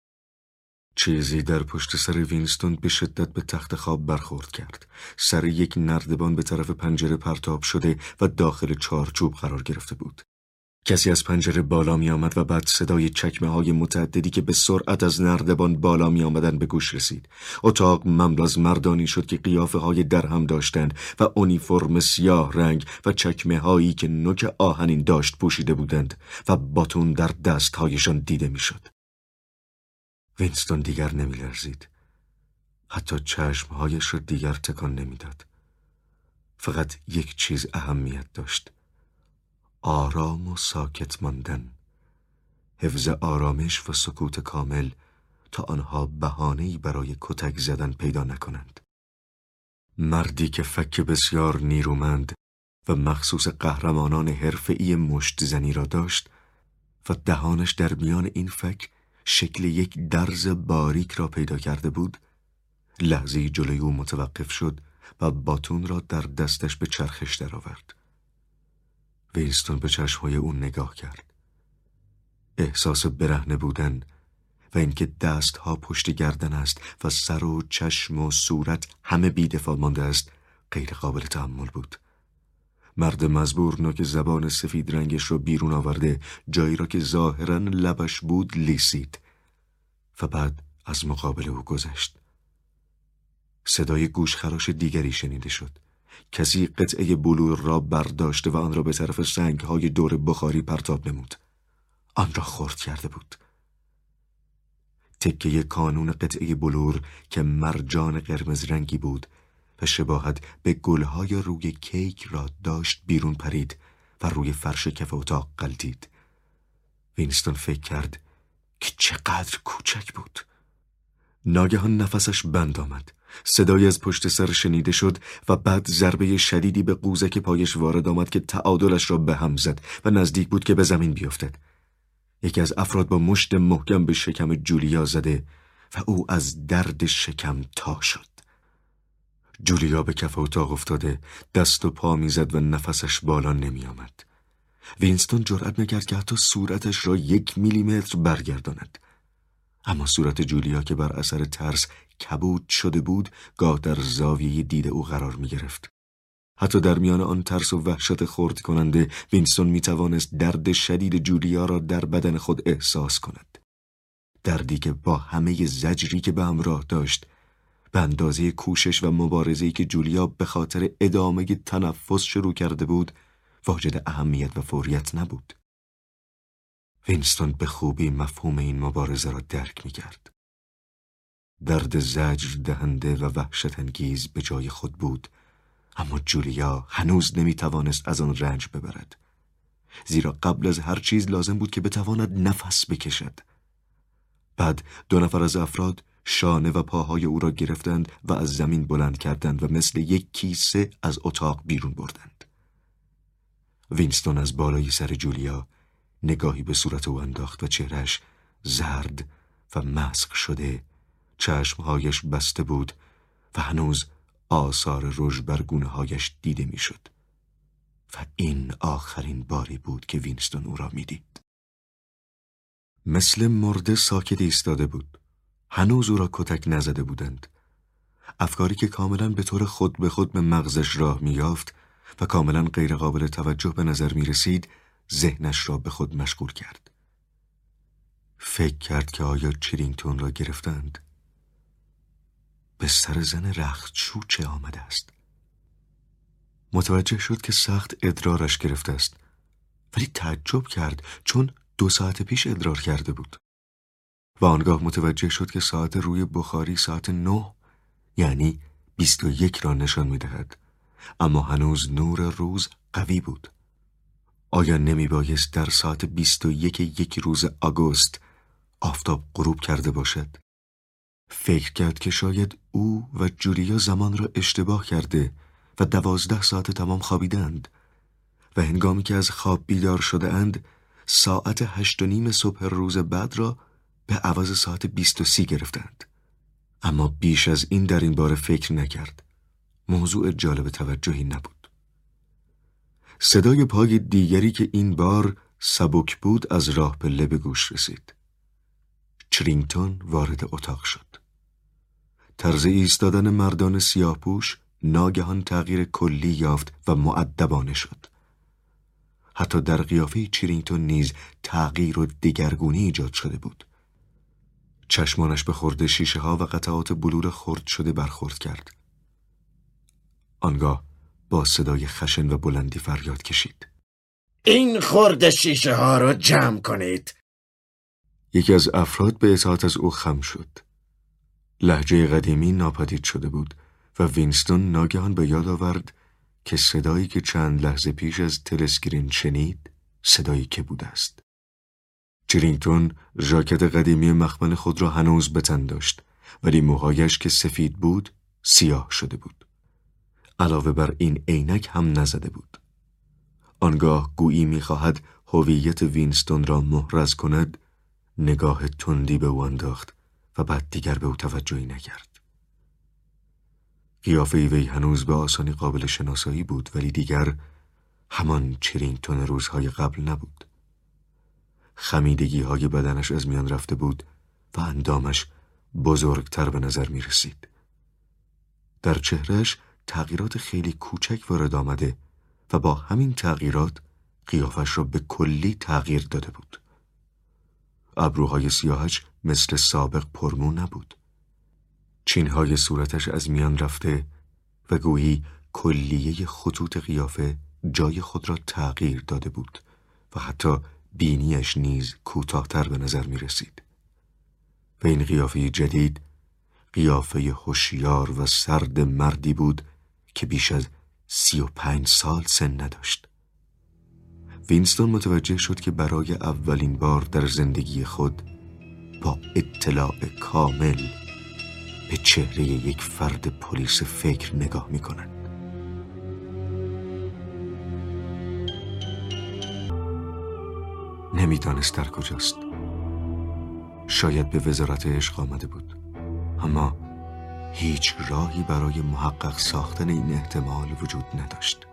چیزی در پشت سر وینستون به شدت به تخت خواب برخورد کرد. سر یک نردبان به طرف پنجره پرتاب شده و داخل چارچوب قرار گرفته بود. کسی از پنجره بالا می آمد و بعد صدای چکمه های متعددی که به سرعت از نردبان بالا می آمدن به گوش رسید. اتاق مملو از مردانی شد که قیافه های درهم داشتند و اونیفرم سیاه رنگ و چکمه هایی که نوک آهنین داشت پوشیده بودند و باتون در دست هایشان دیده می شد. وینستون دیگر نمی لرزید. حتی چشمهایش را دیگر تکان نمی داد. فقط یک چیز اهمیت داشت: آرام و ساکت ماندن، حفظ آرامش و سکوت کامل تا آنها بهانه‌ای برای کتک زدن پیدا نکنند. مردی که فک بسیار نیرومند و مخصوص قهرمانان حرفه‌ای مشت زنی را داشت و دهانش در میان این فک شکل یک درز باریک را پیدا کرده بود، لحظه‌ای جلوی او متوقف شد و باتون را در دستش به چرخش درآورد. وینستون به چشمهای او نگاه کرد. احساس برهنه بودن و اینکه دستها پشت گردن است و سر و چشم و صورت همه بی‌دفاع مانده است غیر قابل تحمل بود. مرد مزبور نوک زبان سفید رنگش را بیرون آورده، جایی را که ظاهراً لبش بود لیسید و بعد از مقابل او گذشت. صدای گوشخراش دیگری شنیده شد. کسی قطعه بلور را برداشته و آن را به طرف سنگ‌های دور بخاری پرتاب نمود. آن را خرد کرده بود. تکه کانون قطعه بلور که مرجان قرمز رنگی بود و شباهت به گل‌های روی کیک را داشت بیرون پرید و روی فرش کف اتاق غلتید. وینستون فکر کرد که چقدر کوچک بود. ناگهان نفسش بند آمد. صدایی از پشت سر شنیده شد و بعد ضربه شدیدی به قوزک پایش وارد آمد که تعادلش را به هم زد و نزدیک بود که به زمین بیفتد. یکی از افراد با مشت محکم به شکم جولیا زده و او از درد شکم تا شد. جولیا به کف اتاق افتاده، دست و پا میزد و نفسش بالا نمی آمد. وینستون جرأت نکرد که حتی صورتش را 1 میلیمتر برگرداند. اما صورت جولیا که بر اثر ترس کبود شده بود گاه در زاویه دید او قرار می گرفت. حتی در میان آن ترس و وحشت خرد کننده وینستون می توانست درد شدید جولیا را در بدن خود احساس کند. دردی که با همه زجری که به همراه داشت به اندازه کوشش و مبارزه‌ای که جولیا به خاطر ادامه تنفس شروع کرده بود واجد اهمیت و فوریت نبود. وینستون به خوبی مفهوم این مبارزه را درک می کرد. درد زجر دهنده و وحشت انگیز به جای خود بود، اما جولیا هنوز نمی توانست از آن رنج ببرد. زیرا قبل از هر چیز لازم بود که بتواند نفس بکشد. بعد 2 نفر از افراد شانه و پاهای او را گرفتند و از زمین بلند کردند و مثل یک کیسه از اتاق بیرون بردند. وینستون از بالای سر جولیا نگاهی به صورت او انداخت و چهرهش زرد و مسخ شده، چشمهایش بسته بود و هنوز آثار رژ بر گونه‌هایش دیده میشد. و این آخرین باری بود که وینستون او را میدید. مثل مرده ساکت ایستاده بود. هنوز او را کتک نزده بودند. افکاری که کاملا به طور خود به خود به مغزش راه می‌یافت و کاملا غیر قابل توجه به نظر می رسید، ذهنش را به خود مشغول کرد. فکر کرد که آیا چرینگتون را گرفتند؟ به سر زن رختشو چه آمده است؟ متوجه شد که سخت ادرارش گرفته است، ولی تعجب کرد چون 2 ساعت پیش ادرار کرده بود. و آنگاه متوجه شد که ساعت روی بخاری ساعت 9 یعنی 21 را نشان می دهد. اما هنوز نور روز قوی بود. آیا نمی بایست در ساعت 21 یک روز آگوست آفتاب غروب کرده باشد؟ فکر کرد که شاید او و جولیا زمان را اشتباه کرده و 12 ساعت تمام خوابیدند و هنگامی که از خواب بیدار شده اند ساعت 8:30 صبح روز بعد را به عوض ساعت 20:30 گرفتند. اما بیش از این در این باره فکر نکرد. موضوع جالب توجهی نبود. صدای پای دیگری که این بار سبک بود از راه پله به گوش رسید. چرینگتون وارد اتاق شد. طرز ایستادن مردان سیاه‌پوش ناگهان تغییر کلی یافت و مؤدبانه شد. حتی در قیافه چرینگتون نیز تغییر و دگرگونی ایجاد شده بود. چشمانش به خرده شیشه ها و قطعات بلور خرد شده برخورد کرد. آنگاه با صدای خشن و بلندی فریاد کشید: این خرده شیشه ها رو جمع کنید. یکی از افراد به اطاعت از او خم شد. لهجه قدیمی ناپدید شده بود و وینستون ناگهان به یاد آورد که صدایی که چند لحظه پیش از تلسکرین شنید صدایی که بوده است. چرینگتون ژاکت قدیمی مخمل خود را هنوز به تن داشت، ولی موهایش که سفید بود سیاه شده بود. علاوه بر این عینک هم نزده بود. آنگاه گویی می‌خواهد هویت وینستون را محرز کند، نگاه تندی به او انداخت و بعد دیگر به او توجهی نکرد. قیافه وی هنوز به آسانی قابل شناسایی بود، ولی دیگر همان چرینگتون روزهای قبل نبود. خمیدگی‌های بدنش از میان رفته بود و اندامش بزرگتر به نظر می رسید. در چهرهش تغییرات خیلی کوچک وارد آمده و با همین تغییرات قیافش را به کلی تغییر داده بود. ابروهای سیاهش مثل سابق پرمو نبود. چینهای صورتش از میان رفته و گویی کلیه خطوط قیافه جای خود را تغییر داده بود و حتی بینیش نیز کوتاه‌تر به نظر می رسید. و این قیافه جدید قیافه هوشیار و سرد مردی بود که بیش از 35 سال سن نداشت. وینستون متوجه شد که برای اولین بار در زندگی خود با اطلاع کامل به چهره یک فرد پلیس فکر نگاه می کند. نمیدانست در کجاست. شاید به وزارت عشق آمده بود، اما هیچ راهی برای محقق ساختن این احتمال وجود نداشت.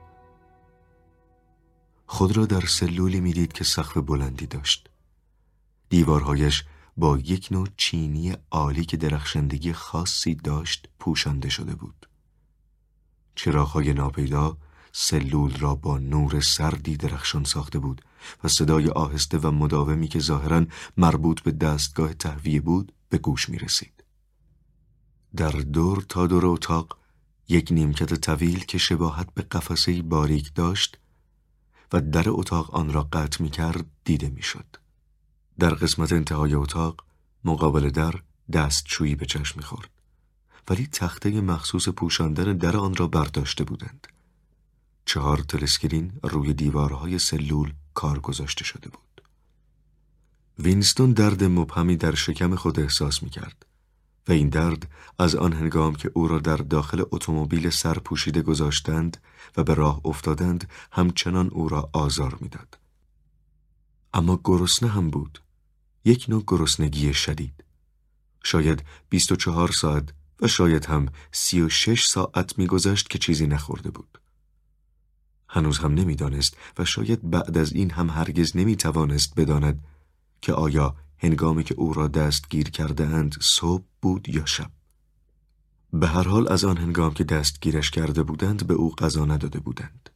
خود را در سلولی میدید که سقف بلندی داشت. دیوارهایش با یک نوع چینی عالی که درخشندگی خاصی داشت پوشانده شده بود. چراغ‌های ناپیدا سلول را با نور سردی درخشان ساخته بود و صدای آهسته و مداومی که ظاهراً مربوط به دستگاه تهویه بود به گوش می رسید. در دور تا دور اتاق یک نیمکت طویل که شباهت به قفسه‌ای باریک داشت و در اتاق آن را قطع می کرد دیده می شد. در قسمت انتهای اتاق مقابل در دستشویی به چشم می خورد، ولی تخته مخصوص پوشاندن در آن را برداشته بودند. 4 تلسکرین روی دیوارهای سلول کار گذاشته شده بود. وینستون درد مبهمی در شکم خود احساس می کرد و این درد از آن هنگام که او را در داخل اتومبیل سرپوشیده گذاشتند و به راه افتادند همچنان او را آزار می داد. اما گرسنه هم بود. یک نوع گرسنگی شدید. شاید 24 ساعت و شاید هم 36 ساعت می گذشت که چیزی نخورده بود. هنوز هم نمی‌دانست و شاید بعد از این هم هرگز نمی‌توانست بداند که آیا هنگامی که او را دستگیر کرده اند صبح بود یا شب. به هر حال از آن هنگام که دستگیرش کرده بودند به او غذا نداده بودند.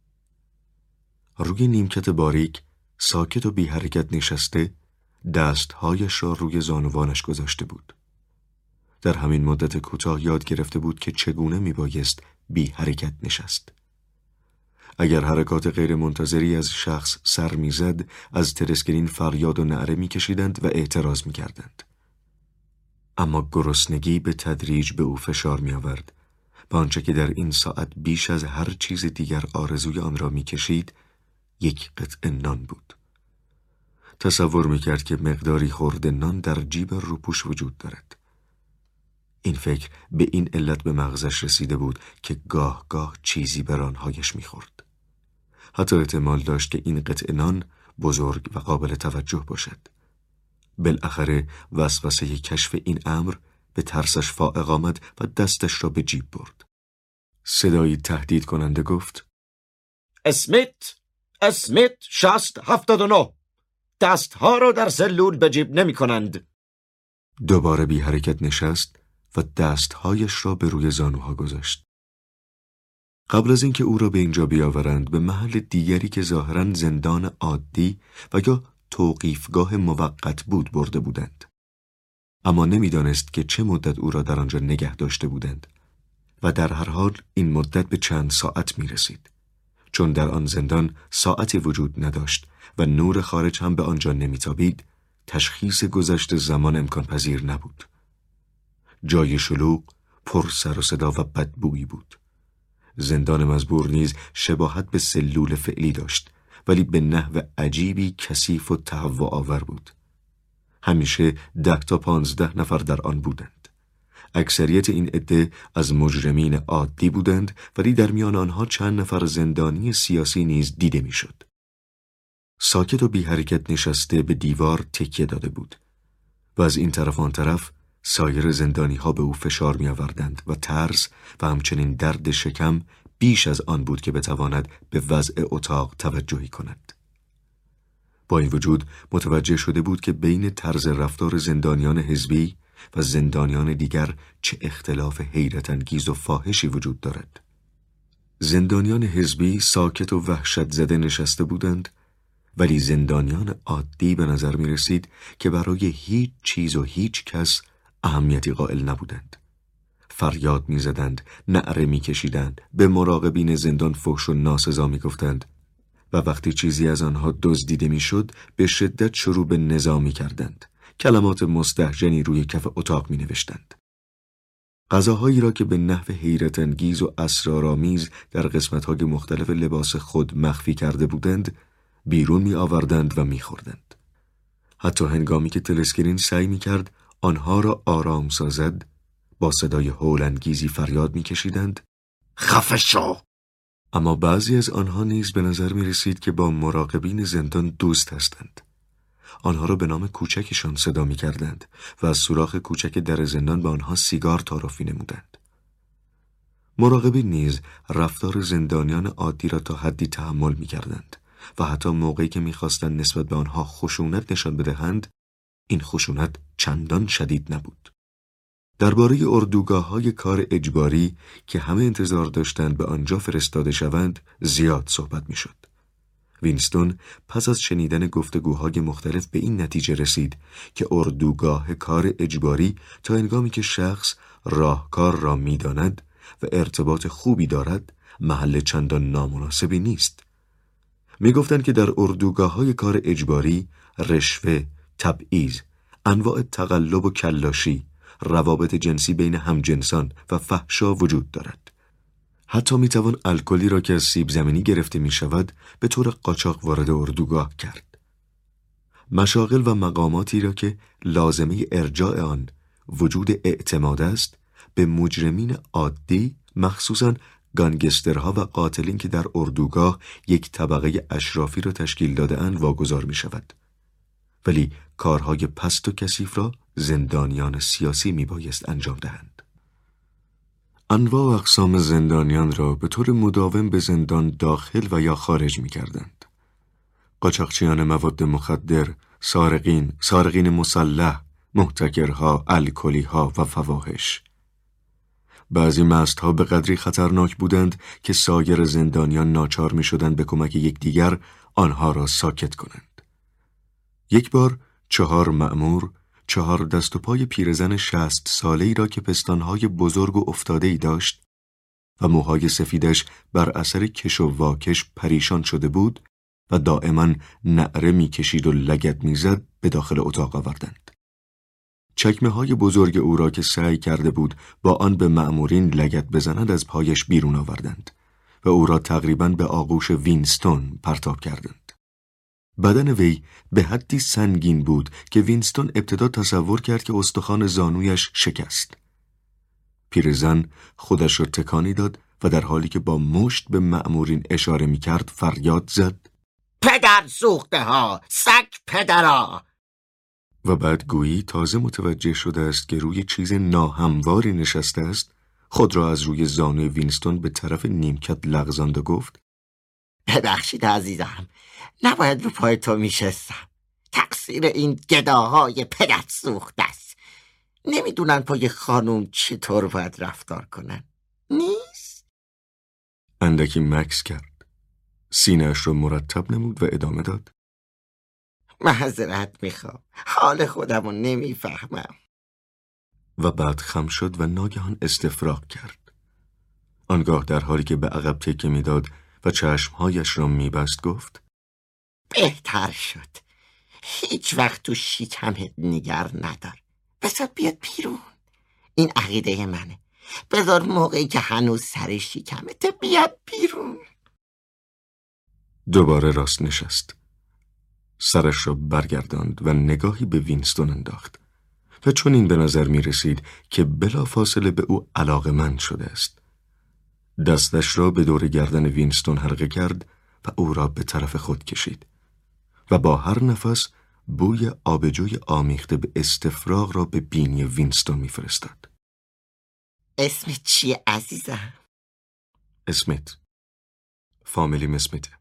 روی نیمکت باریک ساکت و بی حرکت نشسته دستهایش را روی زانوانش گذاشته بود. در همین مدت کوتاه یاد گرفته بود که چگونه میبایست بی حرکت نشست. اگر حرکات غیر منتظری از شخص سر میزد، از ترسکرین فریاد و نعره میکشیدند و اعتراض میکردند. اما گرسنگی به تدریج به او فشار میآورد و آنچه که در این ساعت بیش از هر چیز دیگر آرزوی آن را میکشید یک قطعه نان بود. تصور میکرد که مقداری خورده نان در جیب روپوش وجود دارد. این فکر به این علت به مغزش رسیده بود که گاه گاه چیزی بر آنهایش میخورد. حتی احتمال داشت که این قطعه نان بزرگ و قابل توجه باشد. بالاخره وسوسه کشف این امر به ترسش فائق آمد و دستش را به جیب برد. صدایی تهدید کننده گفت: اسمیت 6079 دستها را در سلول به جیب نمی کنند. دوباره بی حرکت نشست و دستهایش را به روی زانوها گذاشت. قبل از اینکه او را به اینجا بیاورند به محل دیگری که ظاهراً زندان عادی و یا توقیفگاه موقت بود برده بودند. اما نمیدانست که چه مدت او را در آنجا نگه داشته بودند و در هر حال این مدت به چند ساعت می رسید، چون در آن زندان ساعتی وجود نداشت و نور خارج هم به آنجا نمیتابید. تشخیص گذشت زمان امکان پذیر نبود. جای شلوغ، پر سر و صدا و بدبویی بود. زندان مزبور نیز شباهت به سلول فعلی داشت، ولی به نحو عجیبی کثیف و تهوع آور بود. همیشه 10 تا 15 نفر در آن بودند. اکثریت این عده از مجرمین عادی بودند، ولی در میان آنها چند نفر زندانی سیاسی نیز دیده میشد. ساکت و بی حرکت نشسته به دیوار تکیه داده بود و از این طرف آن طرف سایر زندانی ها به او فشار می آوردند و ترس و همچنین درد شکم بیش از آن بود که بتواند به وضع اتاق توجهی کند. با این وجود متوجه شده بود که بین طرز رفتار زندانیان حزبی و زندانیان دیگر چه اختلاف حیرت انگیز و فاحشی وجود دارد. زندانیان حزبی ساکت و وحشت زده نشسته بودند، ولی زندانیان عادی به نظر می رسید که برای هیچ چیز و هیچ کس اهمیتی قائل نبودند. فریاد می زدند، نعره می کشیدند، به مراقبین زندان فحش و ناسزا می گفتند و وقتی چیزی از آنها دزدیده می شد به شدت شروع به نزاع می کردند. کلمات مستهجنی روی کف اتاق می نوشتند. غذاهایی را که به نحو حیرت انگیز و اسرارآمیز در قسمت‌های مختلف لباس خود مخفی کرده بودند بیرون می آوردند و می خوردند. حتی هنگامی که تلسکرین سعی می کرد آنها را آرام سازد، با صدای هول انگیزی فریاد می کشیدند: خفه شو! اما بعضی از آنها نیز به نظر می رسید که با مراقبین زندان دوست هستند. آنها را به نام کوچکشان صدا می کردند و از سوراخ کوچک در زندان به آنها سیگار تعارفی نمودند. مراقبین نیز رفتار زندانیان عادی را تا حدی تحمل می کردند و حتی موقعی که می خواستند نسبت به آنها خشونت نشان بدهند، این خشونت چندان شدید نبود. درباره اردوگاه‌های کار اجباری که همه انتظار داشتند به آنجا فرستاده شوند زیاد صحبت می‌شد. وینستون پس از شنیدن گفتگوهای مختلف به این نتیجه رسید که اردوگاه کار اجباری تا هنگامی که شخص راهکار را می‌داند و ارتباط خوبی دارد محل چندان نامناسبی نیست. می‌گفتند که در اردوگاه‌های کار اجباری رشوه، تبعیض، انواع تقلب و کلاشی، روابط جنسی بین همجنسان و فحشا وجود دارد. حتی میتوان الکلی را که از سیب زمینی گرفته می شود به طور قاچاق وارد اردوگاه کرد. مشاغل و مقاماتی را که لازمه ارجاع آن وجود اعتماد است به مجرمین عادی، مخصوصاً گانگسترها و قاتلین که در اردوگاه یک طبقه اشرافی را تشکیل داده اند واگذار می شود. ولی کارهای پست و کثیف را زندانیان سیاسی می بایست انجام دهند. انواع و اقسام زندانیان را به طور مداوم به زندان داخل و یا خارج می کردند. قاچاقچیان مواد مخدر، سارقین مسلح، محتکرها، الکلیها و فواحش. بعضی مستها به قدری خطرناک بودند که سایر زندانیان ناچار می شدند به کمک یکدیگر آنها را ساکت کنند. یک بار 4 مأمور 4 دست و پای پیرزن 60 ساله‌ای را که پستانهای بزرگ و افتاده‌ای داشت و موهای سفیدش بر اثر کش و واکش پریشان شده بود و دائما نعره می‌کشید و لگد می‌زد به داخل اتاق آوردند. چکمه‌های بزرگ او را که سعی کرده بود با آن به مأمورین لگد بزند از پایش بیرون آوردند و او را تقریباً به آغوش وینستون پرتاب کردند. بدن وی به حدی سنگین بود که وینستون ابتدا تصور کرد که استخوان زانویش شکست. پیرزن خودش را تکانی داد و در حالی که با مشت به مأمورین اشاره می کرد فریاد زد: پدر سوخته ها، سگ پدرها! و بعد گویی تازه متوجه شده است که روی چیز ناهمواری نشسته است، خود را از روی زانوی وینستون به طرف نیمکت لغزاند و گفت: ببخشید عزیزم، نباید رو پای تو میشستم. تقصیر این گداهای پدر سوخته است. نمیدونن پای خانوم چطور باید رفتار کنن. نیست؟ اندکی مکث کرد. سینه‌اش را مرتب نمود و ادامه داد: معذرت میخوام، حال خودم رو نمیفهمم. و بعد خم شد و ناگهان استفراغ کرد. آنگاه در حالی که به عقب تکیه میداد و چشمهایش را میبست گفت: بهتر شد. هیچ وقت تو شکمت نگر ندار. بذار بیاد بیرون. این عقیده منه. بذار موقعی که هنوز سر شکمت بیاد بیرون. دوباره راست نشست. سرش را برگرداند و نگاهی به وینستون انداخت و چون این به نظر می رسید که بلافاصله به او علاقه‌مند شده است. دستش را به دور گردن وینستون حلقه کرد و او را به طرف خود کشید و با هر نفس بوی آبجوی آمیخته به استفراغ را به بینی وینستون می‌فرستاد. اسمت چیه عزیزم؟ اسمیت. فامیلیم اسمیته.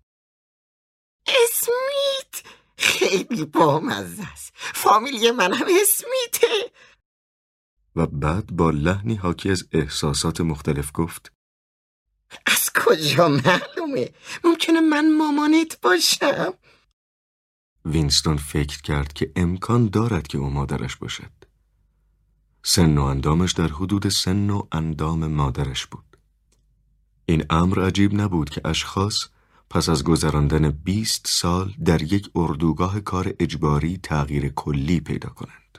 اسمیت؟ خیلی بامزه است. فامیلی منم اسمیته. و بعد با لحنی حاکی از احساسات مختلف گفت: از کجا معلومه؟ ممکنه من مامانت باشم. وینستون فکر کرد که امکان دارد که او مادرش باشد. سن و اندامش در حدود سن و اندام مادرش بود. این امر عجیب نبود که اشخاص پس از گذراندن 20 سال در یک اردوگاه کار اجباری تغییر کلی پیدا کنند.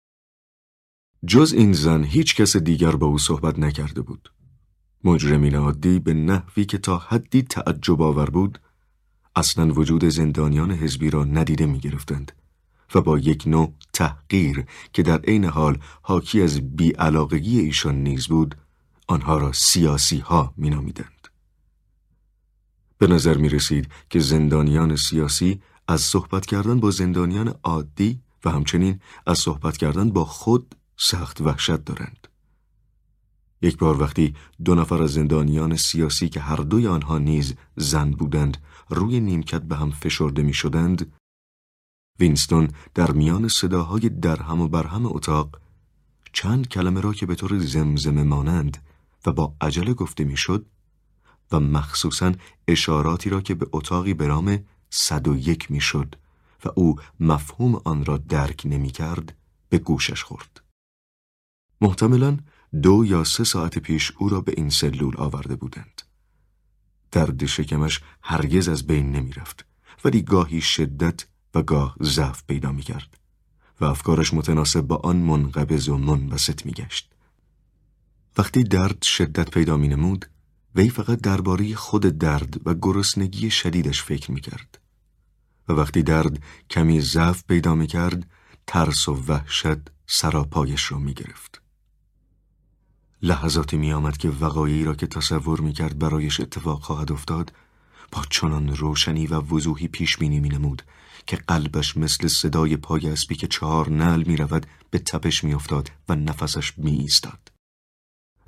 جز این زن هیچ کس دیگر با او صحبت نکرده بود. مجرمین عادی به نحوی که تا حدی تعجب آور بود اصلاً وجود زندانیان حزبی را ندیده می گرفتند و با یک نوع تحقیر که در عین حال حاکی از بی‌علاقگی ایشان نیز بود آنها را سیاسی ها می نامیدند. به نظر می رسید که زندانیان سیاسی از صحبت کردن با زندانیان عادی و همچنین از صحبت کردن با خود سخت وحشت دارند. یک بار وقتی 2 نفر از زندانیان سیاسی که هر دوی آنها نیز زن بودند روی نیمکت به هم فشرده می شدند، وینستون در میان صداهای درهم و برهم اتاق چند کلمه را که به طور زمزمه مانند و با عجله گفته می شد و مخصوصاً اشاراتی را که به اتاقی به نام 101 می شد و او مفهوم آن را درک نمی کرد به گوشش خورد. محتملاً 2 یا 3 ساعت پیش او را به این سلول آورده بودند. درد شکمش هرگز از بین نمی رفت ولی گاهی شدت و گاه ضعف پیدا می کرد و افکارش متناسب با آن منقبض و منبسط می گشت. وقتی درد شدت پیدا می نمود وی فقط درباره خود درد و گرسنگی شدیدش فکر می کرد و وقتی درد کمی ضعف پیدا می کرد ترس و وحشت سراپایش را می گرفت. لحظاتی می آمد که وقایعی را که تصور می کرد برایش اتفاق خواهد افتاد با چنان روشنی و وضوحی پیش بینی می نمود که قلبش مثل صدای پای اسبی که 4 نعل می رود به تپش می افتاد و نفسش می ایستاد.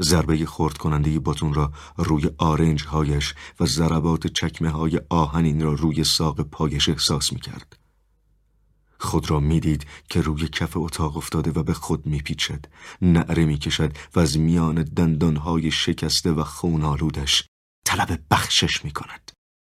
ضربه خرد کننده باتون را روی آرنج هایش و ضربات چکمه های آهنین را روی ساق پایش احساس می کرد. خود را می دید که روی کف اتاق افتاده و به خود می پیچد، نعره می کشد و از میان دندانهای شکسته و خونالودش طلب بخشش می کند.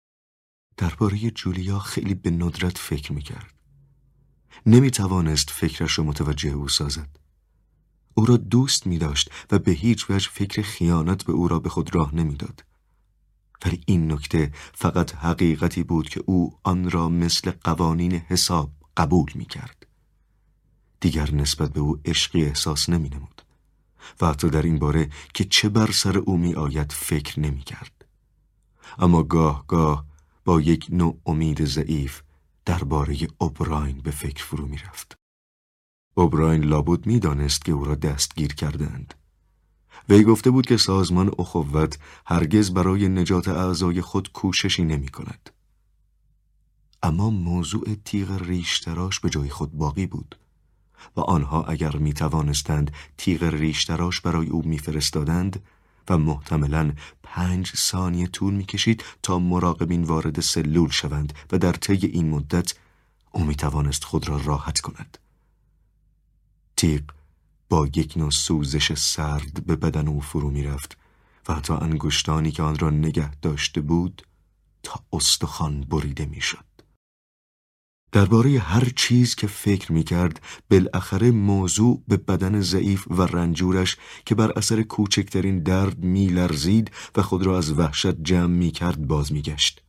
درباره جولیا خیلی به ندرت فکر می کرد. نمی توانست فکرش را متوجه او سازد. او را دوست می داشت و به هیچ وجه فکر خیانت به او را به خود راه نمی داد. ولی این نکته فقط حقیقتی بود که او آن را مثل قوانین حساب قبول می کرد. دیگر نسبت به او عشقی احساس نمی نمود و حتی در این باره که چه بر سر او می آید فکر نمی کرد. اما گاه گاه با یک نوع امید ضعیف درباره اوبراین به فکر فرو می رفت. اوبراین لابد می دانست که او را دستگیر کردند. وی گفته بود که سازمان اخوت هرگز برای نجات اعضای خود کوششی نمی کند. اما موضوع تیغ ریشتراش به جای خود باقی بود و آنها اگر می توانستند تیغ ریشتراش برای او می فرستادند و محتملاً 5 ثانیه طول می کشید تا مراقبین وارد سلول شوند و در طی این مدت او می توانست خود را راحت کند. تیغ با یک نوع سوزش سرد به بدن او فرو می رفت و حتی انگشتانی که آن را نگه داشته بود تا استخوان بریده می شد. درباره هر چیز که فکر می کرد بالاخره موضوع به بدن ضعیف و رنجورش که بر اثر کوچکترین درد می لرزید و خود را از وحشت جمع می کرد باز می گشت.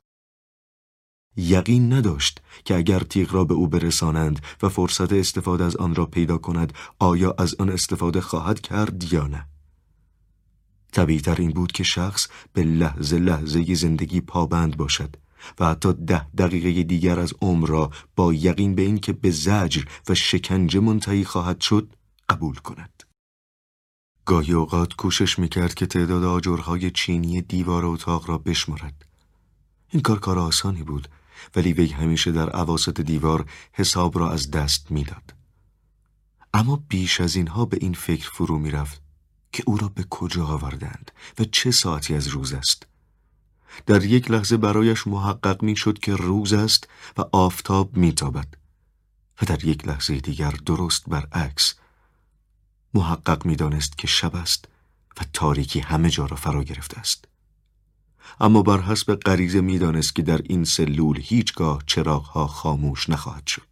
یقین نداشت که اگر تیغ را به او برسانند و فرصت استفاده از آن را پیدا کند آیا از آن استفاده خواهد کرد یا نه. طبیعی‌تر این بود که شخص به لحظه لحظه زندگی پابند باشد و حتی 10 دقیقه دیگر از عمر را با یقین به این که به زجر و شکنجه منتهی خواهد شد قبول کند. گاهی اوقات کوشش میکرد که تعداد آجرهای چینی دیوار اتاق را بشمارد. این کار آسانی بود ولی وی همیشه در اواسط دیوار حساب را از دست میداد. اما بیش از اینها به این فکر فرو میرفت که او را به کجا آوردند و چه ساعتی از روز است. در یک لحظه برایش محقق می شد که روز است و آفتاب می تابد و در یک لحظه دیگر درست برعکس محقق می دانست که شب است و تاریکی همه جا را فرا گرفته است. اما بر حسب غریزه می دانست که در این سلول هیچگاه چراغ‌ها خاموش نخواهد شد.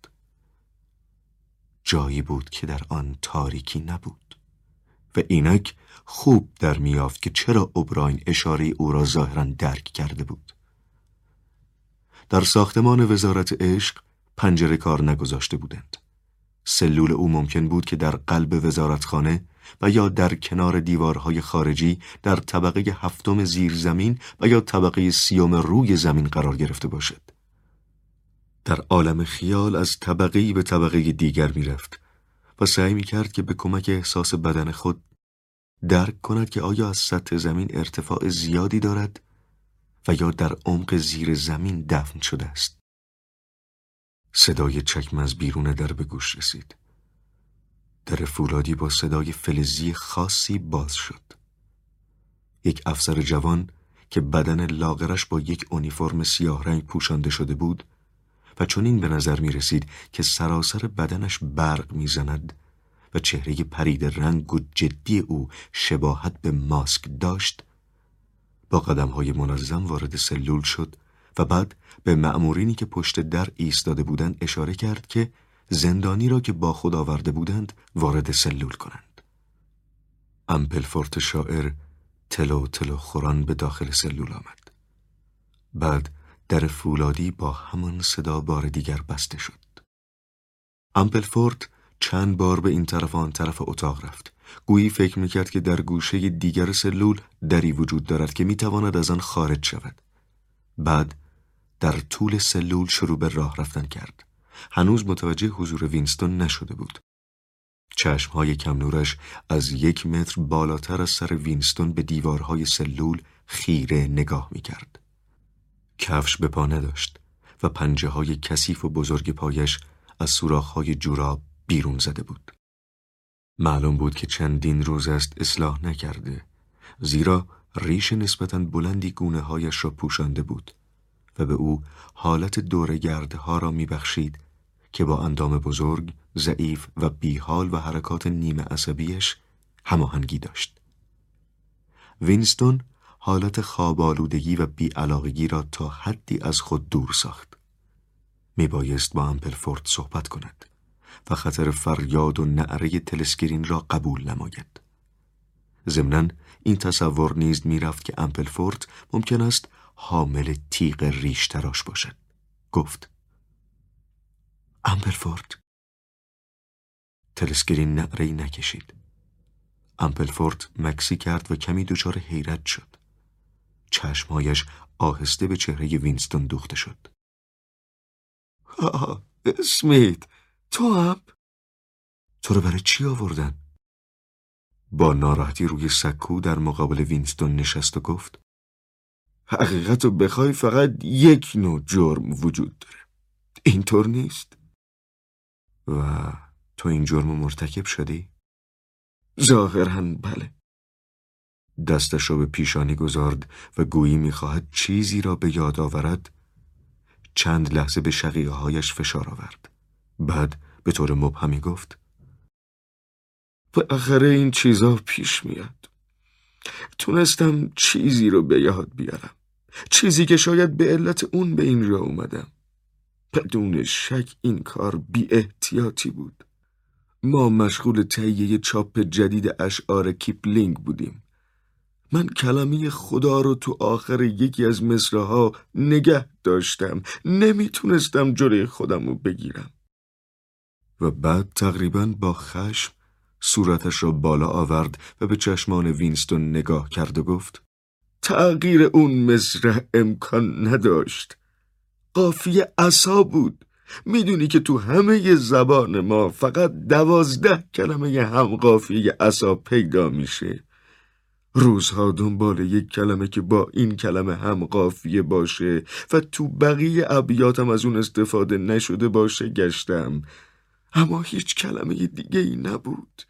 جایی بود که در آن تاریکی نبود و اینک خوب در میافت که چرا اوبراین اشاره او را ظاهراً درک کرده بود. در ساختمان وزارت عشق پنجره کار نگذاشته بودند. سلول او ممکن بود که در قلب وزارتخانه و یا در کنار دیوارهای خارجی در طبقه 7 زیر زمین و یا طبقه 30 روی زمین قرار گرفته باشد. در عالم خیال از طبقه‌ای به طبقه دیگر می رفت و سعی می کرد که به کمک احساس بدن خود درک کند که آیا از سطح زمین ارتفاع زیادی دارد و یا در عمق زیر زمین دفن شده است. صدای چکمه از بیرون در به گوش رسید. در فولادی با صدای فلزی خاصی باز شد. یک افسر جوان که بدن لاغرش با یک اونیفرم سیاه رنگ پوشانده شده بود و چنین به نظر می رسید که سراسر بدنش برق می زند و چهره پرید رنگ و جدی او شباهت به ماسک داشت، با قدم‌های منظم وارد سلول شد و بعد به مأمورینی که پشت در ایستاده بودند اشاره کرد که زندانی را که با خود آورده بودند وارد سلول کنند. امپلفورت شاعر تلو تلو خوران به داخل سلول آمد. بعد در فولادی با همان صدا بار دیگر بسته شد. امپلفورت چند بار به این طرف و آن طرف اتاق رفت. گویی فکر میکرد که در گوشه دیگر سلول دری وجود دارد که میتواند از آن خارج شود. بعد در طول سلول شروع به راه رفتن کرد. هنوز متوجه حضور وینستون نشده بود. چشمهای کم نورش از 1 متر بالاتر از سر وینستون به دیوارهای سلول خیره نگاه میکرد. کفش به پا نداشت و پنجه های کثیف و بزرگ پایش از سوراخ‌های جوراب بیرون زده بود. معلوم بود که چندین روز است اصلاح نکرده زیرا ریش نسبتاً بلندی گونه هایش را پوشانده بود و به او حالت دوره‌گردها را می‌بخشید که با اندام بزرگ، ضعیف و بیحال و حرکات نیمه عصبیش هماهنگی داشت. وینستون حالت خواب‌آلودگی و بی‌علاقگی را تا حدی از خود دور ساخت. میبایست با امپلفورد صحبت کند و خطر فریاد و نعره تلسکرین را قبول نماید. ضمناً این تصور نیز میرفت که امپلفورد ممکن است حامل تیغ ریش تراش باشد. گفت: امپلفورد. تلسکرین نعره‌ای نکشید. امپلفورد مکسی کرد و کمی دچار حیرت شد. چشمهایش آهسته به چهره وینستون دوخته شد. اسمیت، تو هم؟ تو رو برای چی آوردن؟ با ناراحتی روی سکو در مقابل وینستون نشست و گفت: حقیقت رو بخوای فقط یک نوع جرم وجود داره. اینطور نیست؟ و تو این جرم مرتکب شدی؟ ظاهراً بله. دستش را به پیشانی گذارد و گویی می‌خواهد چیزی را به یاد آورد. چند لحظه به شقیقه هایش فشار آورد. بعد به طور مبهمی گفت: بالاخره این چیزا پیش میاد. تونستم چیزی رو به یاد بیارم. چیزی که شاید به علت اون به این راه اومدم. بدون شک این کار بی احتیاطی بود. ما مشغول تهیه چاپ جدید اشعار کیپلینگ بودیم. من کلمه خدا رو تو آخر یکی از مصرع‌ها نگه داشتم. نمیتونستم جلوی خودم رو بگیرم. و بعد تقریباً با خشم صورتش را بالا آورد و به چشمان وینستون نگاه کرد و گفت: تغییر اون مصرع امکان نداشت. قافیه عصا بود. میدونی که تو همه زبان ما فقط 12 کلمه هم قافیه عصا پیدا میشه. روزها دنبال یک کلمه که با این کلمه هم قافیه باشه و تو بقیه ابیاتم از اون استفاده نشده باشه گشتم، اما هیچ کلمه دیگه ای نبود.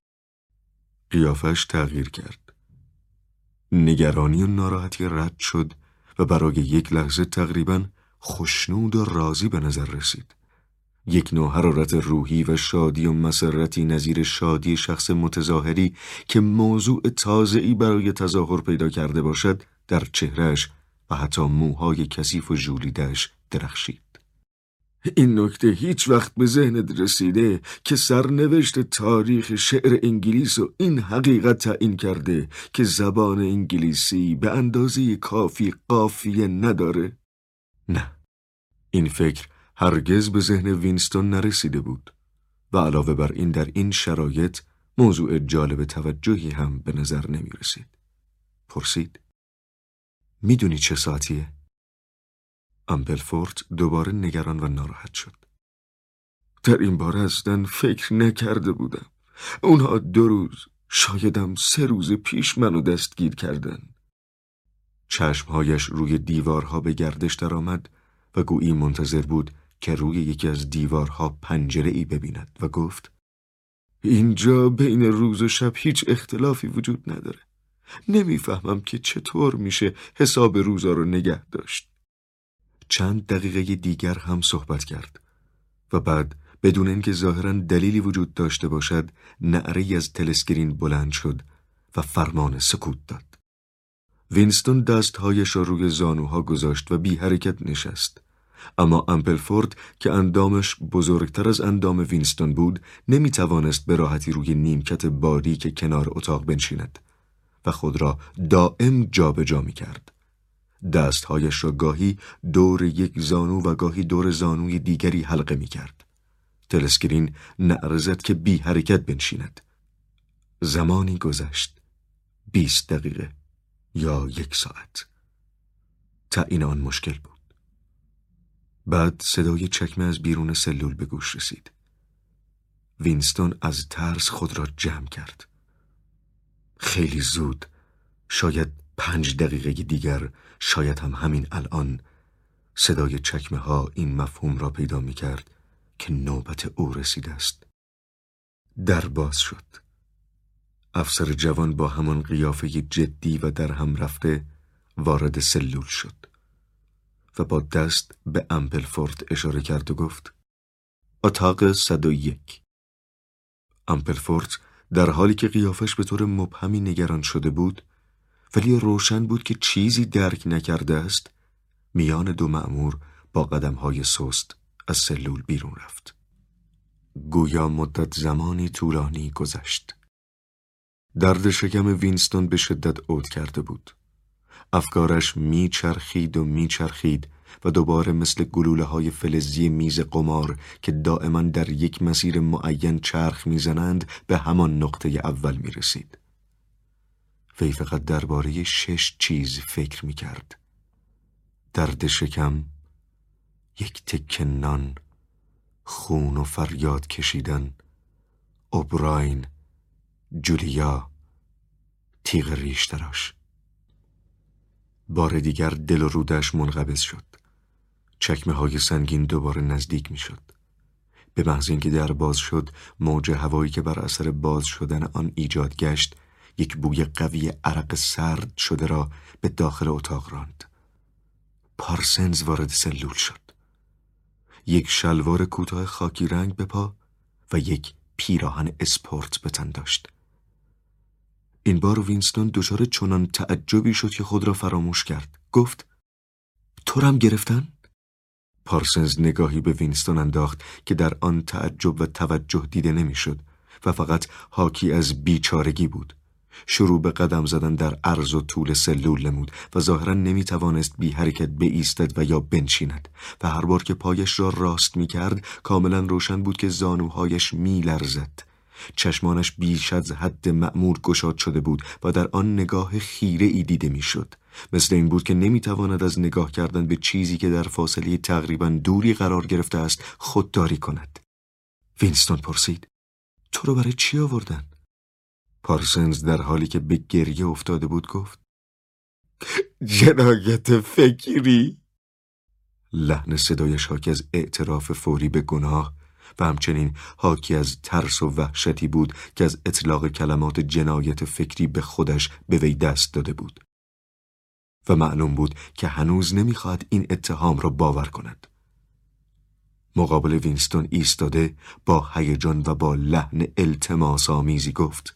قیافش تغییر کرد. نگرانی و ناراحتی رد شد و برای یک لحظه تقریباً خوشنود و راضی به نظر رسید. یک نوع حرارت روحی و شادی و مسرتی نظیر شادی شخص متظاهری که موضوع تازه‌ای برای تظاهر پیدا کرده باشد در چهرهش و حتی موهای کثیف و ژولیده‌اش درخشید. این نکته هیچ وقت به ذهنت رسیده که سرنوشت تاریخ شعر انگلیس و این حقیقت تعیین کرده که زبان انگلیسی به اندازه کافی قافیه نداره؟ نه. این فکر هرگز به ذهن وینستون نرسیده بود و علاوه بر این در این شرایط موضوع جالب توجهی هم به نظر نمی رسید. پرسید: میدونی چه ساعتیه؟ امپلفورد دوباره نگران و ناراحت شد. در این باره اصلاً فکر نکرده بودم. اونها 2 روز، شایدم 3 روز پیش منو دستگیر کردن. چشمهایش روی دیوارها به گردش درآمد و گویی منتظر بود که روی یکی از دیوارها پنجره‌ای ببیند و گفت: اینجا بین روز و شب هیچ اختلافی وجود نداره. نمیفهمم که چطور میشه حساب روزا رو نگه داشت. چند دقیقه دیگر هم صحبت کرد و بعد بدون اینکه ظاهراً دلیلی وجود داشته باشد نعره‌ای از تلسکرین بلند شد و فرمان سکوت داد. وینستون دستهایش را روی زانوها گذاشت و بی حرکت نشست. اما امپلفورد که اندامش بزرگتر از اندام وینستون بود نمیتوانست به راحتی روی نیمکت باریک کنار اتاق بنشیند و خود را دائم جابجا می‌کرد. دستهایش را گاهی دور یک زانو و گاهی دور زانوی دیگری حلقه می‌کرد. تلسکرین نعره زد که بی حرکت بنشیند. زمانی گذشت. 20 دقیقه یا 1 ساعت. تعیین آن مشکل بود. بعد صدای چکمه از بیرون سلول به گوش رسید. وینستون از ترس خود را جمع کرد. خیلی زود، شاید 5 دقیقه دیگر، شاید هم همین الان، صدای چکمه ها این مفهوم را پیدا می کرد که نوبت او رسیده است. در باز شد. افسر جوان با همان قیافه جدی و در هم رفته وارد سلول شد و با دست به امپلفورت اشاره کرد و گفت اتاق 101. امپلفورت در حالی که قیافش به طور مبهمی نگران شده بود ولی روشن بود که چیزی درک نکرده است، میان دو مأمور با قدم‌های سست از سلول بیرون رفت. گویا مدت زمانی طولانی گذشت. درد شکم وینستون به شدت عود کرده بود. افکارش میچرخید و دوباره مثل گلوله‌های فلزی میز قمار که دائما در یک مسیر معین چرخ میزنند به همان نقطه اول میرسید. وی فقط درباره 6 چیز فکر میکرد: درد شکم، یک تکه نان، خون و فریاد کشیدن، اوبراین، جولیا، تیغ ریش تراش. بار دیگر دل و رودش منقبض شد. چکمه های سنگین دوباره نزدیک می شد. به محض اینکه در باز شد، موج هوایی که بر اثر باز شدن آن ایجاد گشت یک بوی قوی عرق سرد شده را به داخل اتاق راند. پارسنز وارد سلول شد. یک شلوار کوتاه خاکی رنگ به پا و یک پیراهن اسپورت به تن داشت. این بار وینستون دچار چنان تعجبی شد که خود را فراموش کرد. گفت: تو رم گرفتن؟ پارسنز نگاهی به وینستون انداخت که در آن تعجب و توجه دیده نمیشد و فقط حاکی از بیچارگی بود. شروع به قدم زدن در عرض و طول سلول نمود و ظاهرا نمیتوانست بی حرکت بایستد و یا بنشیند و هر بار که پایش را راست میکرد کاملا روشن بود که زانوهایش میلرزد. چشمانش بیش از حد مأمور گشاد شده بود و در آن نگاه خیره ای دیده میشد. مثل این بود که نمیتواند از نگاه کردن به چیزی که در فاصله تقریبا دوری قرار گرفته است خودداری کند. وینستون پرسید: تو رو برای چی آوردن؟ پارسنز در حالی که به گریه افتاده بود گفت: جنایت فکری. لحن صدایش حاکی از اعتراف فوری به گناه و همچنین حاکی از ترس و وحشتی بود که از اطلاق کلمات جنایت فکری به خودش به وی دست داده بود و معلوم بود که هنوز نمیخواهد این اتهام را باور کند. مقابل وینستون ایستاده با هیجان و با لحن التماس آمیزی گفت: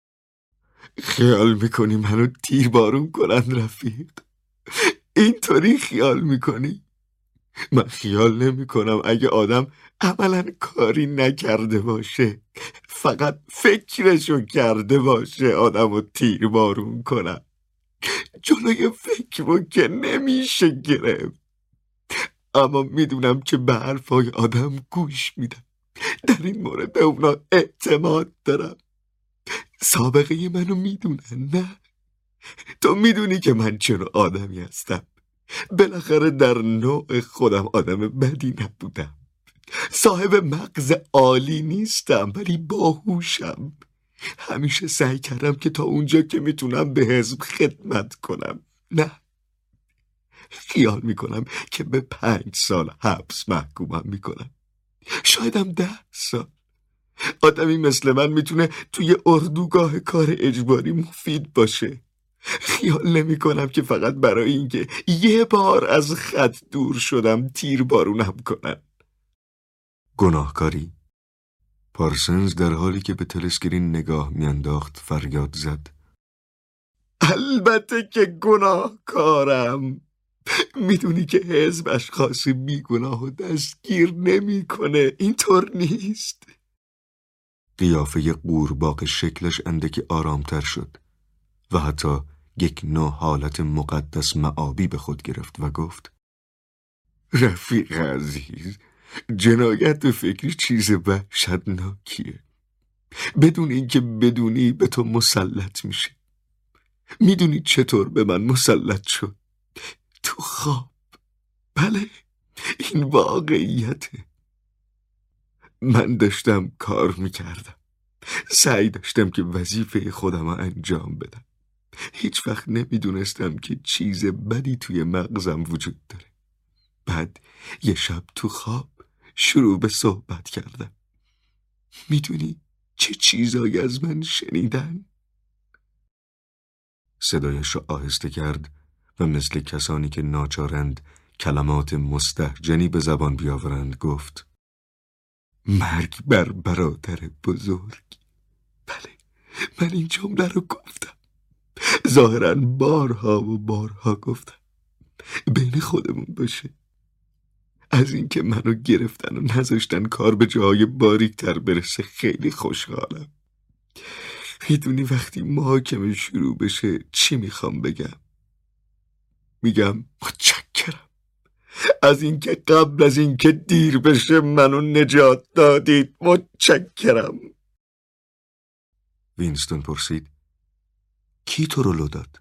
خیال میکنی منو تیربارون کنن رفیق؟ اینطوری خیال میکنی؟ من خیال نمیکنم اگه آدم عملاً کاری نکرده باشه، فقط فکرشو کرده باشه آدمو تیربارون کنم. جلوی فکرو که نمیشه گرفت. اما میدونم که به حرفای آدم گوش میدم. در این مورد به اونا اعتماد دارم. سابقه منو میدونن، نه؟ تو میدونی که من چرا آدمی هستم. بالاخره در نوع خودم آدم بدی نبودم. صاحب مغز عالی نیستم ولی باهوشم. همیشه سعی کردم که تا اونجا که میتونم به حزب خدمت کنم. نه، خیال میکنم که به 5 سال حبس محکومم میکنم، شایدم 10 سال. آدمی مثل من میتونه توی اردوگاه کار اجباری مفید باشه. خیال نمی کنم که فقط برای اینکه یه بار از خط دور شدم تیربارونم کنن. گناهکاری؟ پارسنز در حالی که به تلسکرین نگاه میانداخت فریاد زد: البته که گناهکارم. میدونی که حزب اشخاص بیگناه و دستگیر نمیکنه، اینطور نیست؟ قیافه قورباغه شکلش اندکی آرامتر شد و حتی یک نوع حالت مقدس معابی به خود گرفت و گفت: رفیق عزیز، جنایت فکری چیز وحشتناکیه. بدون اینکه بدونی به تو مسلط میشه. میدونی چطور به من مسلط شد؟ تو خواب. بله، این واقعیته. من داشتم کار میکردم. سعی داشتم که وظیفه خودم رو انجام بدم. هیچ وقت نمیدونستم که چیز بدی توی مغزم وجود داره. بعد یه شب تو خواب شروع به صحبت کردم. میدونی چه چیزایی از من شنیدن؟ صدایش را آهسته کرد و مثل کسانی که ناچارند کلمات مستهجنی به زبان بیاورند گفت: مرگ بر برادر بزرگ. بله، من این جمله رو گفتم. ظاهراً بارها و بارها گفتم. بین خودمون باشه. از اینکه منو گرفتن و نذاشتن کار به جای باریک‌تر برسه خیلی خوشحالم. میدونی وقتی محاکمه شروع بشه چی میخوام بگم؟ میگم متشکرم از اینکه قبل از اینکه دیر بشه منو نجات دادید. متشکرم. وینستون پرسید: کی تو رو لو داد؟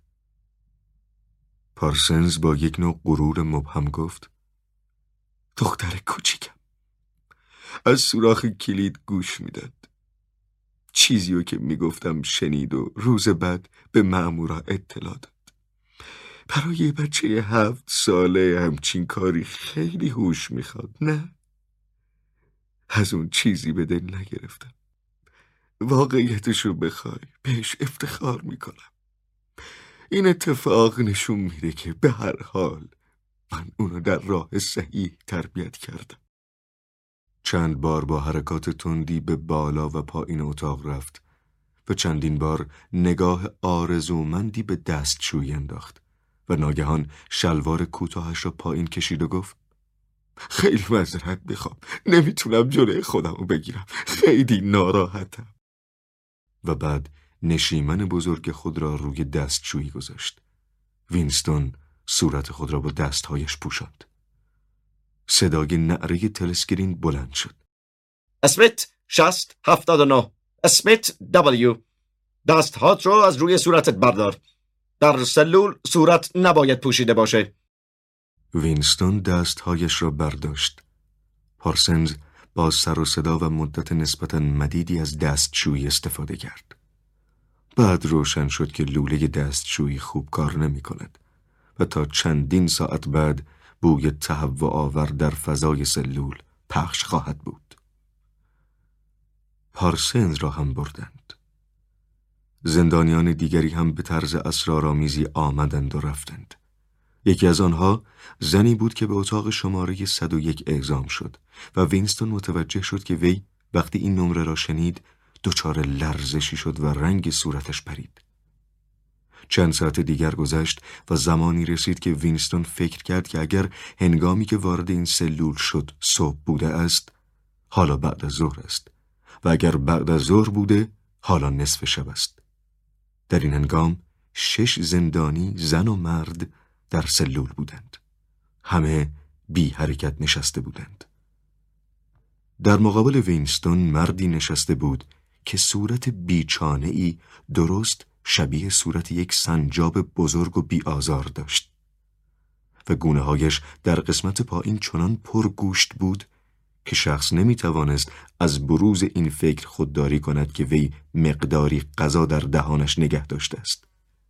پارسنز با یک نوع غرور مبهم گفت: دختر کوچیکم. از سوراخ کلید گوش میداد. چیزیو که میگفتم شنید و روز بعد به مأمورا اطلاع داد. برای یه بچه 7 ساله همچین کاری خیلی هوش میخواد، نه؟ از اون چیزی به دل نگرفتم. واقعیتشو بخوای بهش افتخار میکنم. این اتفاق نشون میده که به هر حال من اونو در راه صحیح تربیت کردم. چند بار با حرکات تندی به بالا و پایین اتاق رفت و چندین بار نگاه آرزومندی به دستشویی انداخت و ناگهان شلوار کوتاهش را پایین کشید و گفت: خیلی معذرت میخوام، نمیتونم جلوی خودم رو بگیرم، خیلی ناراحتم. و بعد نشیمن بزرگ خود را روی دستشویی گذاشت. وینستون صورت خود را با دستهایش پوشاند. صدای نعره تلسکرین بلند شد: اسمیت 6079 اسمیت دبلیو، دستهات رو از روی صورتت بردار. در سلول صورت نباید پوشیده باشه. وینستون دستهایش را برداشت. پارسنز با سر و صدا و مدت نسبتاً مدیدی از دستشویی استفاده کرد. بعد روشن شد که لوله دستشویی خوب کار نمی کند و تا چندین ساعت بعد بوی تهوع آور در فضای سلول پخش خواهد بود. پارسنز را هم بردند. زندانیان دیگری هم به طرز اسرارآمیزی آمدند و رفتند. یکی از آنها زنی بود که به اتاق شماره 101 اعزام شد و وینستون متوجه شد که وی وقتی این نمره را شنید دچار لرزشی شد و رنگ صورتش پرید. چند ساعت دیگر گذشت و زمانی رسید که وینستون فکر کرد که اگر هنگامی که وارد این سلول شد صبح بوده است، حالا بعد از ظهر است و اگر بعد از ظهر بوده، حالا نصف شب است. در این هنگام 6 زندانی زن و مرد در سلول بودند. همه بی حرکت نشسته بودند. در مقابل وینستون مردی نشسته بود که صورت بیچانه‌ای درست شبیه صورت یک سنجاب بزرگ و بی آزار داشت و گونه‌هایش در قسمت پایین چنان پرگوشت بود که شخص نمی‌توانست از بروز این فکر خودداری کند که وی مقداری غذا در دهانش نگه داشته است.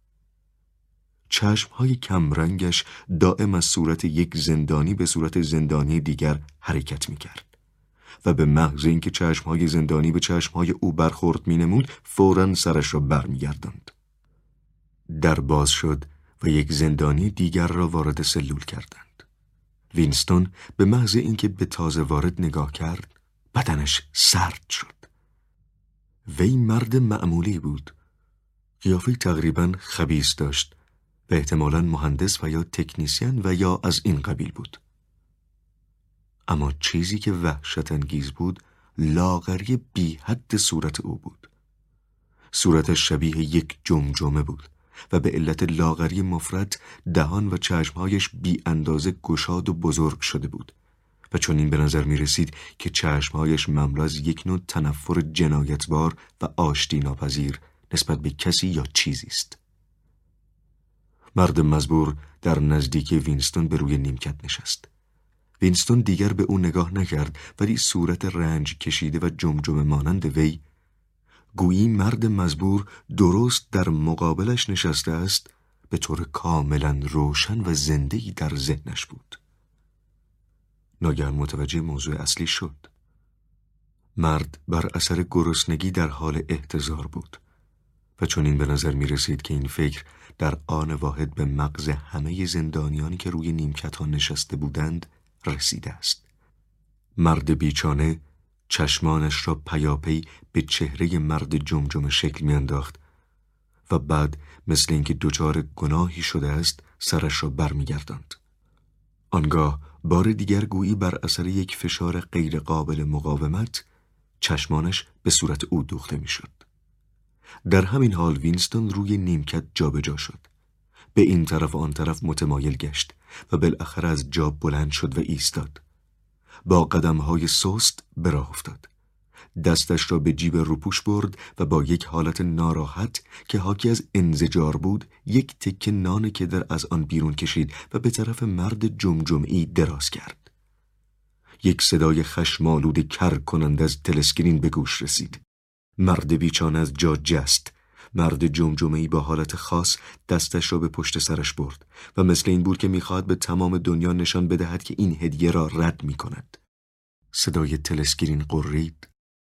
چشم‌های کمرنگش دائم از صورت یک زندانی به صورت زندانی دیگر حرکت می‌کرد و به محض اینکه چشم‌های زندانی به چشم‌های او برخورد می‌نمود فوراً سرش را برمیگرداند. در باز شد و یک زندانی دیگر را وارد سلول کردند. وینستون به محض اینکه به تازه وارد نگاه کرد بدنش سرد شد. وی مرد معمولی بود. قیافه تقریباً خبیث داشت و احتمالاً مهندس و یا تکنیسین و یا از این قبیل بود. اما چیزی که وحشت انگیز بود لاغری بی حد صورت او بود. صورتش شبیه یک جمجمه بود و به علت لاغری مفرط دهان و چشمهایش بی اندازه گشاد و بزرگ شده بود و چون این به نظر می رسید که چشمهایش مملو از یک نوع تنفر جنایتبار و آشتی ناپذیر نسبت به کسی یا چیزی است. مرد مزبور در نزدیکی وینستون به روی نیمکت نشست. وینستون دیگر به او نگاه نکرد ولی صورت رنج کشیده و جمجمه مانند وی گویی مرد مزبور درست در مقابلش نشسته است به طور کاملا روشن و زنده‌ای در ذهنش بود. ناگهان متوجه موضوع اصلی شد. مرد بر اثر گرسنگی در حال احتضار بود و چون این به نظر می رسید که این فکر در آن واحد به مغز همه زندانیانی که روی نیمکت‌ها نشسته بودند رسیده است. مرد بیچانه چشمانش را پیاپی به چهره مرد جمجمه شکل می‌انداخت و بعد مثل اینکه دچار گناهی شده است سرش را برمیگرداند. آنگاه بار دیگر گویی بر اثر یک فشار غیر قابل مقاومت چشمانش به صورت او دوخته می‌شد. در همین حال وینستون روی نیمکت جابجا شد. به این طرف و آن طرف متمایل گشت و بالاخره از جا بلند شد و ایستاد. با قدم‌های سست به راه افتاد. دستش را به جیب روپوش برد و با یک حالت ناراحت که حاکی از انزجار بود یک تکه نان کدر از آن بیرون کشید و به طرف مرد جمجمه‌ای دراز کرد. یک صدای خشم‌آلود کر کنند از تلسکرین به گوش رسید. مرد بیچانه از جا جست. مرد جمجمه‌ای با حالت خاص دستش را به پشت سرش برد و مثل این بود که می‌خواهد به تمام دنیا نشان بدهد که این هدیه را رد می‌کند. صدای تلسکرین قرید: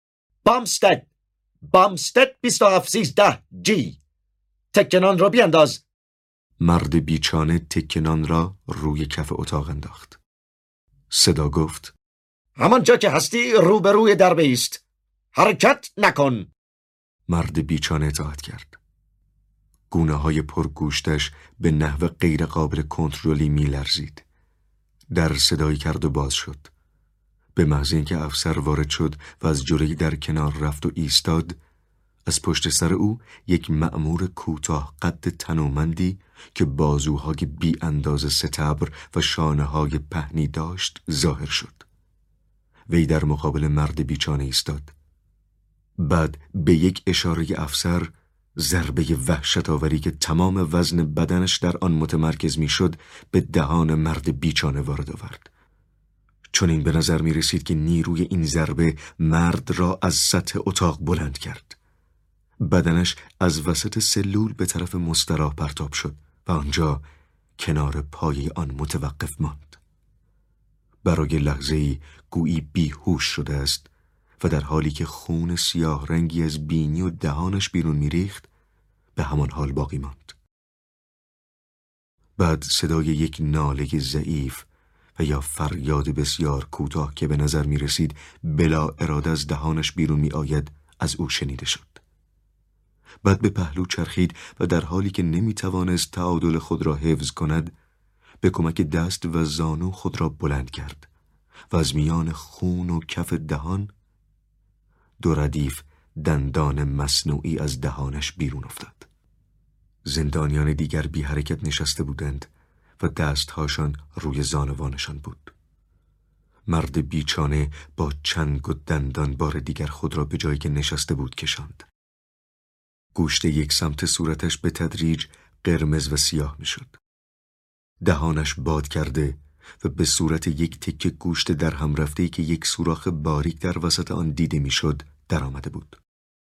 بامستد 2713 جی، تکنان را بیانداز. مرد بیچانه تکنان را روی کف اتاق انداخت. صدا گفت: همانجا که هستی روبروی در بایست. حرکت نکن. مرد بیچانه اطاعت کرد. گونه‌های پرگوشتش به نحو غیر قابل کنترلی می‌لرزید. در صدایی کرد و باز شد. به محض اینکه افسر وارد شد و از جلوی در کنار رفت و ایستاد، از پشت سر او یک مأمور کوتاه قد تنومندی که بازوهای بی اندازه ستبر و شانه‌های پهنی داشت ظاهر شد. وی در مقابل مرد بیچانه ایستاد. بعد به یک اشاره افسر ضربه وحشت‌آوری که تمام وزن بدنش در آن متمرکز می‌شد به دهان مرد بیچانه وارد آورد. چون این به نظر می رسید که نیروی این ضربه مرد را از سطح اتاق بلند کرد. بدنش از وسط سلول به طرف مستراح پرتاب شد و آنجا کنار پای آن متوقف ماند. برای لحظه‌ای گویی بیهوش شده است و در حالی که خون سیاه رنگی از بینی و دهانش بیرون می ریخت به همان حال باقی ماند. بعد صدای یک ناله ضعیف و یا فریاد بسیار کوتاه که به نظر می رسید بلا اراده از دهانش بیرون می آید از او شنیده شد. بعد به پهلو چرخید و در حالی که نمی توانست تعادل خود را حفظ کند به کمک دست و زانو خود را بلند کرد و از میان خون و کف دهان 2 ردیف دندان مصنوعی از دهانش بیرون افتاد. زندانیان دیگر بی حرکت نشسته بودند و دستهاشان روی زانوانشان بود. مرد بیچانه با چنگ و دندان بار دیگر خود را به جایی که نشسته بود کشاند. گوشت یک سمت صورتش به تدریج قرمز و سیاه می شد. دهانش باد کرده و به صورت یک تکه گوشت در هم رفته‌ای که یک سوراخ باریک در وسط آن دیده می شد در آمده بود.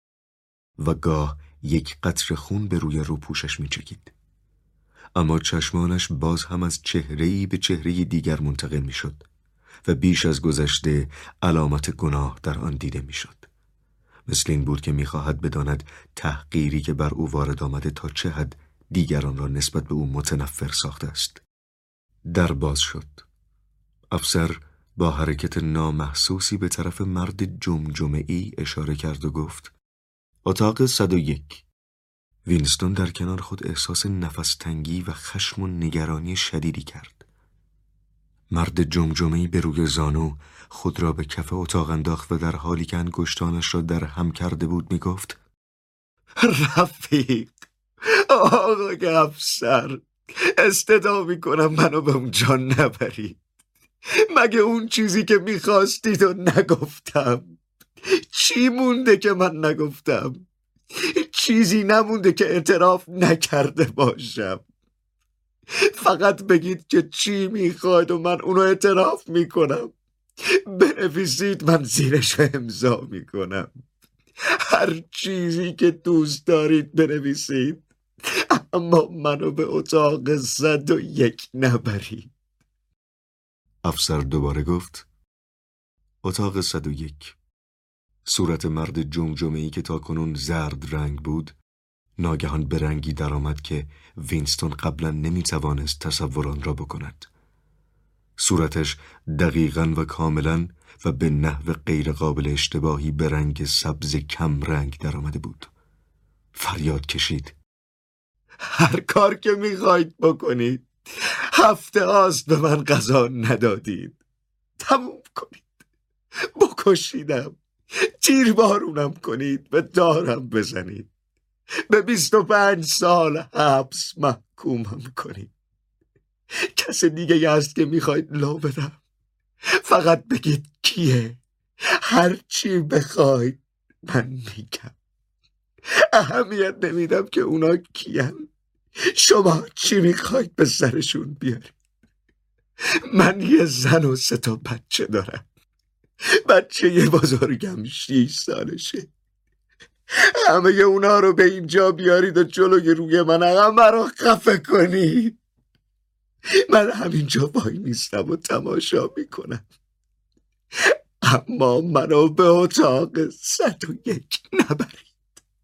و گاه یک قطره خون به روی روپوشش می چکید. اما چشمانش باز هم از چهره‌ای به چهره دیگر منتقل می شد و بیش از گذشته علامت گناه در آن دیده می شد. مثل این بود که می خواهد بداند تحقیری که بر او وارد آمده تا چه حد دیگران را نسبت به او متنفر ساخته است. در باز شد. افسر با حرکت نامحسوسی به طرف مرد جمجمه‌ای اشاره کرد و گفت: اتاق 101. وینستون در کنار خود احساس نفس تنگی و خشم و نگرانی شدیدی کرد. مرد جمجمه‌ای به روی زانو خود را به کف اتاق انداخت و در حالی که انگشتانش را در هم کرده بود می گفت: رفیق، آقای افسر، استدعا می کنم منو به اونجا نبرید. مگه اون چیزی که میخواستید و نگفتم؟ چی مونده که من نگفتم؟ چیزی نمونده که اعتراف نکرده باشم. فقط بگید که چی میخواید و من اونو اعتراف میکنم. بنویسید، من زیرشو امضا میکنم. هر چیزی که دوست دارید بنویسید، اما منو به اتاق 101 نبرید. افسر دوباره گفت: اتاق 101. صورت مرد جمجمه‌ای که تاکنون زرد رنگ بود ناگهان به رنگی درآمد که وینستون قبلا نمیتوانست تصور آن را بکند. صورتش دقیقاً و کاملاً و به نحو غیر قابل اشتباهی به رنگ سبز کم رنگ درآمده بود. فریاد کشید: هر کار که میخواید بکنید. 7 آست به من غذا ندادید. تموم کنید. بکشیدم. تیربارونم کنید. به دارم بزنید. به 25 سال حبس محکومم کنید. کس دیگه هست که میخواید لو بدم؟ فقط بگید کیه. هر چی بخواید من میگم. اهمیت نمیدم که اونا کیان. شما چی میخواید به سرشون بیارید؟ من یه زن و 3 تا بچه دارم. بچه یه بزرگم 6 سالشه. همه اونا رو به اینجا بیارید و جلوی روی من همه رو خفه کنید. من همینجا وای میستم و تماشا میکنم. اما منو به اتاق 101 نبرید.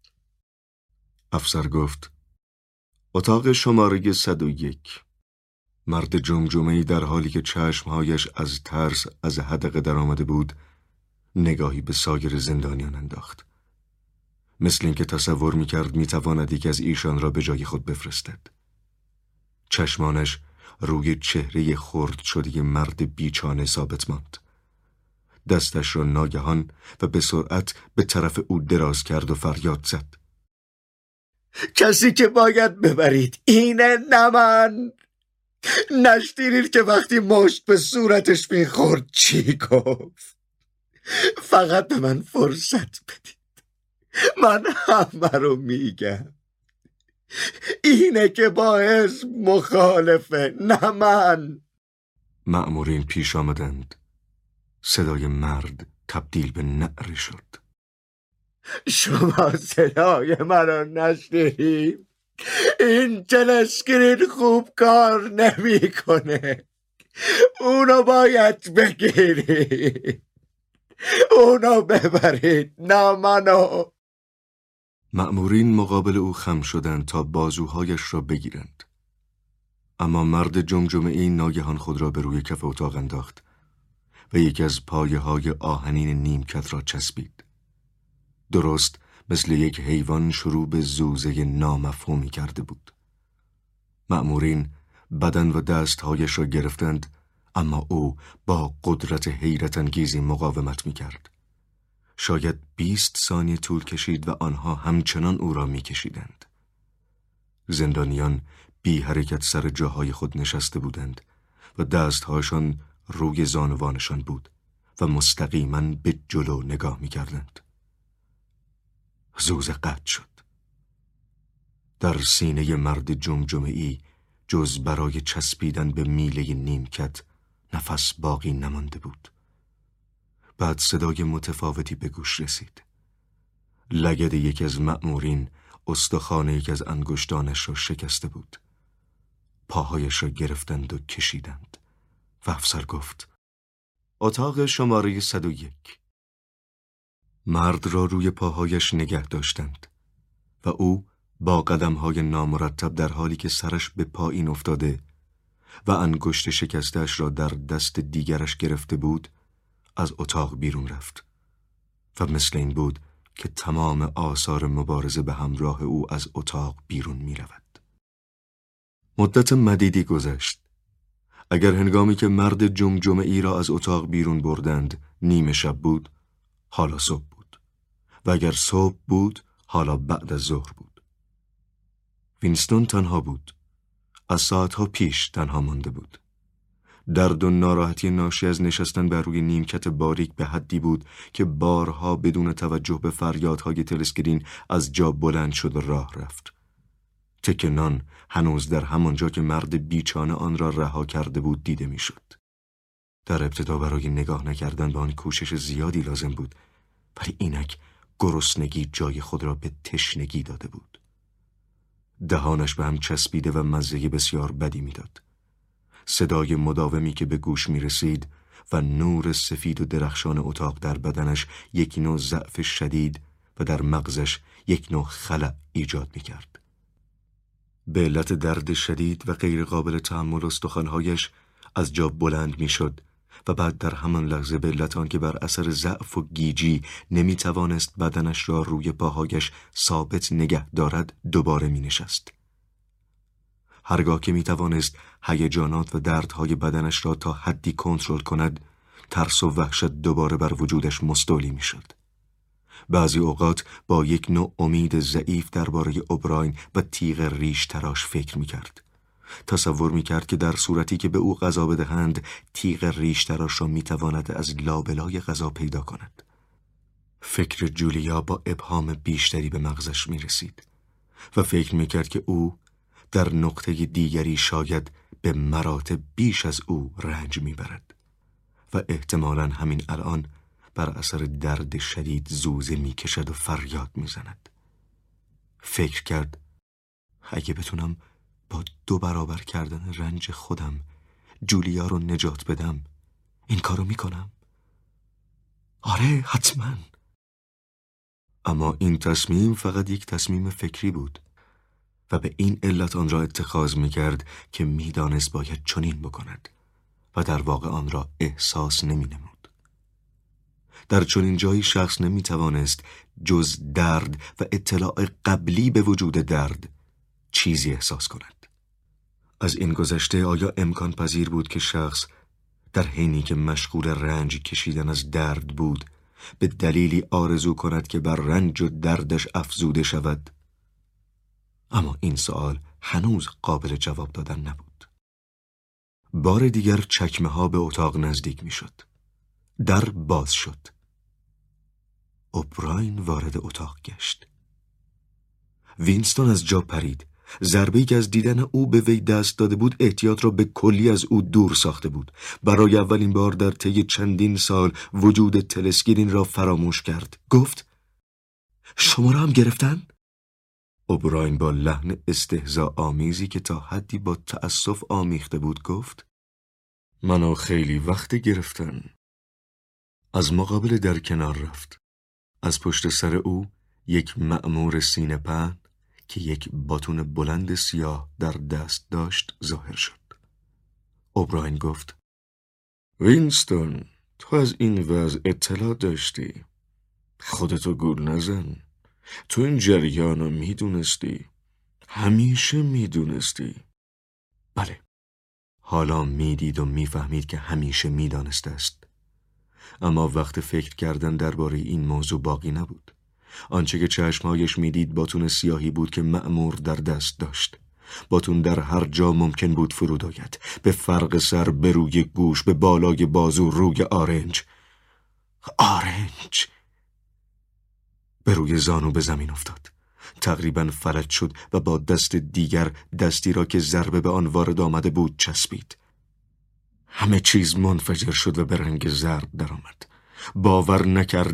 افسر گفت: اتاق شماره 101. مرد جمجمه‌ای در حالی که چشمهایش از ترس از حدقه در آمده بود نگاهی به سایر زندانیان انداخت، مثل اینکه تصور میکرد میتواند یکی از ایشان را به جای خود بفرستد. چشمانش روی چهره خرد شده مرد بیچانه ثابت ماند. دستش را ناگهان و به سرعت به طرف او دراز کرد و فریاد زد: کسی که باید ببرید اینه، نه من. نشنیدید که وقتی مشت به صورتش میخورد چی گفت؟ فقط به من فرصت بدید. من همه رو میگم. اینه که با حزب مخالفه، نه من. مأمورین پیش آمدند. صدای مرد تبدیل به نعره شد: شما صدای من رو نشنیدید؟ این تلسکرین خوب کار نمیکنه. اونو باید بگیرید. اونو ببرید، نه منو. مأمورین مقابل او خم شدند تا بازوهایش را بگیرند، اما مرد جمجمه‌ای ناگهان خود را به روی کف اتاق انداخت و یکی از پایه‌های آهنین نیمکت را چسبید. درست مثل یک حیوان شروع به زوزه نامفهومی کرده بود. مأمورین بدن و دستهایش را گرفتند، اما او با قدرت حیرت انگیزی مقاومت می‌کرد. شاید 20 ثانیه طول کشید و آنها همچنان او را می‌کشیدند. زندانیان بی حرکت سر جاهای خود نشسته بودند و دستهایشان روی زانوانشان بود و مستقیما به جلو نگاه می‌کردند. زوزه قطع شد. در سینه مرد جمجمه‌ای جز برای چسبیدن به میله نیمکت نفس باقی نمانده بود. بعد صدای متفاوتی به گوش رسید. لگد یکی از مأمورین استخوان یکی از انگشتانش را شکسته بود. پاهایش را گرفتند و کشیدند و افسر گفت: اتاق شماره 101. مرد را روی پاهایش نگه داشتند و او با قدم‌های نامرتب در حالی که سرش به پایین افتاده و انگشت شکستش را در دست دیگرش گرفته بود از اتاق بیرون رفت و مثل این بود که تمام آثار مبارزه به همراه او از اتاق بیرون می رود. مدت مدیدی گذشت. اگر هنگامی که مرد جمجمه‌ای را از اتاق بیرون بردند نیمه شب بود، حالا صبح بود و اگر صبح بود حالا بعد از ظهر بود. وینستون تنها بود. از ساعتها پیش تنها مانده بود. درد و ناراحتی ناشی از نشستن بر روی نیمکت باریک به حدی بود که بارها بدون توجه به فریادهای تلسکرین از جا بلند شد و راه رفت. تکه نان هنوز در همانجا که مرد بیچانه آن را رها کرده بود دیده میشد. در ابتدا برای نگاه نکردن به آن کوشش زیادی لازم بود، ولی اینک گرسنگی جای خود را به تشنگی داده بود. دهانش به هم چسبیده و مزه بسیار بدی میداد. صدای مداومی که به گوش می رسید و نور سفید و درخشان اتاق در بدنش یک نوع ضعف شدید و در مغزش یک نوع خلأ ایجاد می‌کرد. به علت درد شدید و غیر قابل تحمل استخوان‌هایش از جا بلند می‌شد و بعد در همان لحظه به علت آنکه بر اثر ضعف و گیجی نمی‌توانست بدنش را روی پاهایش ثابت نگه دارد دوباره می‌نشست. هرگاه که می‌توانست هیجانات و دردهای بدنش را تا حدی کنترل کند، ترس و وحشت دوباره بر وجودش مستولی می‌شد. بعضی اوقات با یک نوع امید ضعیف درباره اوبراین و تیغ ریش تراش فکر می‌کرد. تصور می‌کرد که در صورتی که به او غذا بدهند، تیغ ریش تراش را می‌تواند از لابلای غذا پیدا کند. فکر جولیا با ابهام بیشتری به مغزش می‌رسید و فکر می‌کرد که او در نقطه دیگری شاید به مراتب بیش از او رنج می‌برد و احتمالاً همین الان بر اثر درد شدید زوزه می‌کشد و فریاد می‌زند. فکر کرد اگه بتونم با 2 برابر کردن رنج خودم جولیا رو نجات بدم، این کارو میکنم. آره، حتما. اما این تصمیم فقط یک تصمیم فکری بود و به این علت آن را اتخاذ میکرد که میدانست باید چنین بکند و در واقع آن را احساس نمینمود. در چنین جایی شخص نمیتوانست جز درد و اطلاع قبلی به وجود درد چیزی احساس کند. از این گذشته آیا امکان پذیر بود که شخص در حینی که مشغول رنج کشیدن از درد بود به دلیلی آرزو کند که بر رنج و دردش افزوده شود؟ اما این سوال هنوز قابل جواب دادن نبود. بار دیگر چکمه ها به اتاق نزدیک می شد. در باز شد. اوبراین وارد اتاق گشت. وینستون از جا پرید. ضربه‌ای که از دیدن او به وی دست داده بود احتیاط را به کلی از او دور ساخته بود. برای اولین بار در طی چندین سال وجود تلسکرین را فراموش کرد. گفت: شما را هم گرفتن؟ اوبراین با لحن استهزا آمیزی که تا حدی با تأسف آمیخته بود گفت: منو خیلی وقت گرفتن. از مقابل در کنار رفت. از پشت سر او یک مأمور سینه پهن که یک باتون بلند سیاه در دست داشت ظاهر شد. اوبراین گفت: وینستون، تو از این وضع اطلاع داشتی؟ خودتو گول نزن. تو این جریانو میدونستی؟ همیشه میدونستی؟ بله. حالا میدید و میفهمید که همیشه میدانسته است. اما وقت فکر کردن درباره این موضوع باقی نبود. آنچه که چشمهایش میدید باتون سیاهی بود که مأمور در دست داشت. باتون در هر جا ممکن بود فرود آید، به فرق سر، به روی گوش، به بالای بازو، روی آرنج. به روی زانو به زمین افتاد. تقریباً فلج شد و با دست دیگر دستی را که ضربه به آن وارد آمده بود چسبید. همه چیز منفجر شد و به رنگ زرد درآمد. باور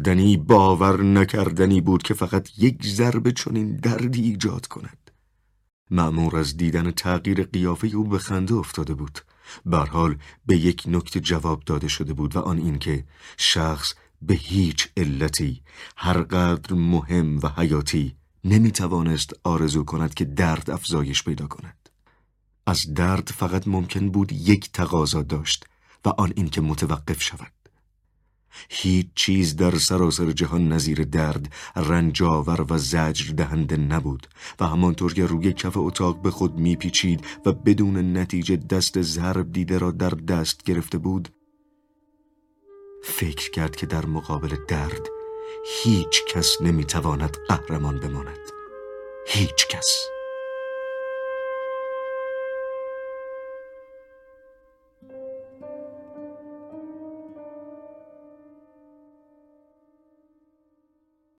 نکردنی بود که فقط یک ضربه چنین دردی ایجاد کند. مأمور از دیدن تغییر قیافه او به خنده افتاده بود. به هر حال به یک نکته جواب داده شده بود و آن این که شخص به هیچ علتی، هر قدر مهم و حیاتی، نمیتوانست آرزو کند که درد افزایش پیدا کند. از درد فقط ممکن بود یک تقاضا داشت و آن این که متوقف شود. هیچ چیز در سراسر جهان نظیر درد، رنجاور و زجر دهنده نبود و همانطور که روی کف اتاق به خود میپیچید و بدون نتیجه دست ضرب دیده را در دست گرفته بود، فکر کرد که در مقابل درد هیچ کس نمیتواند قهرمان بماند. هیچ کس.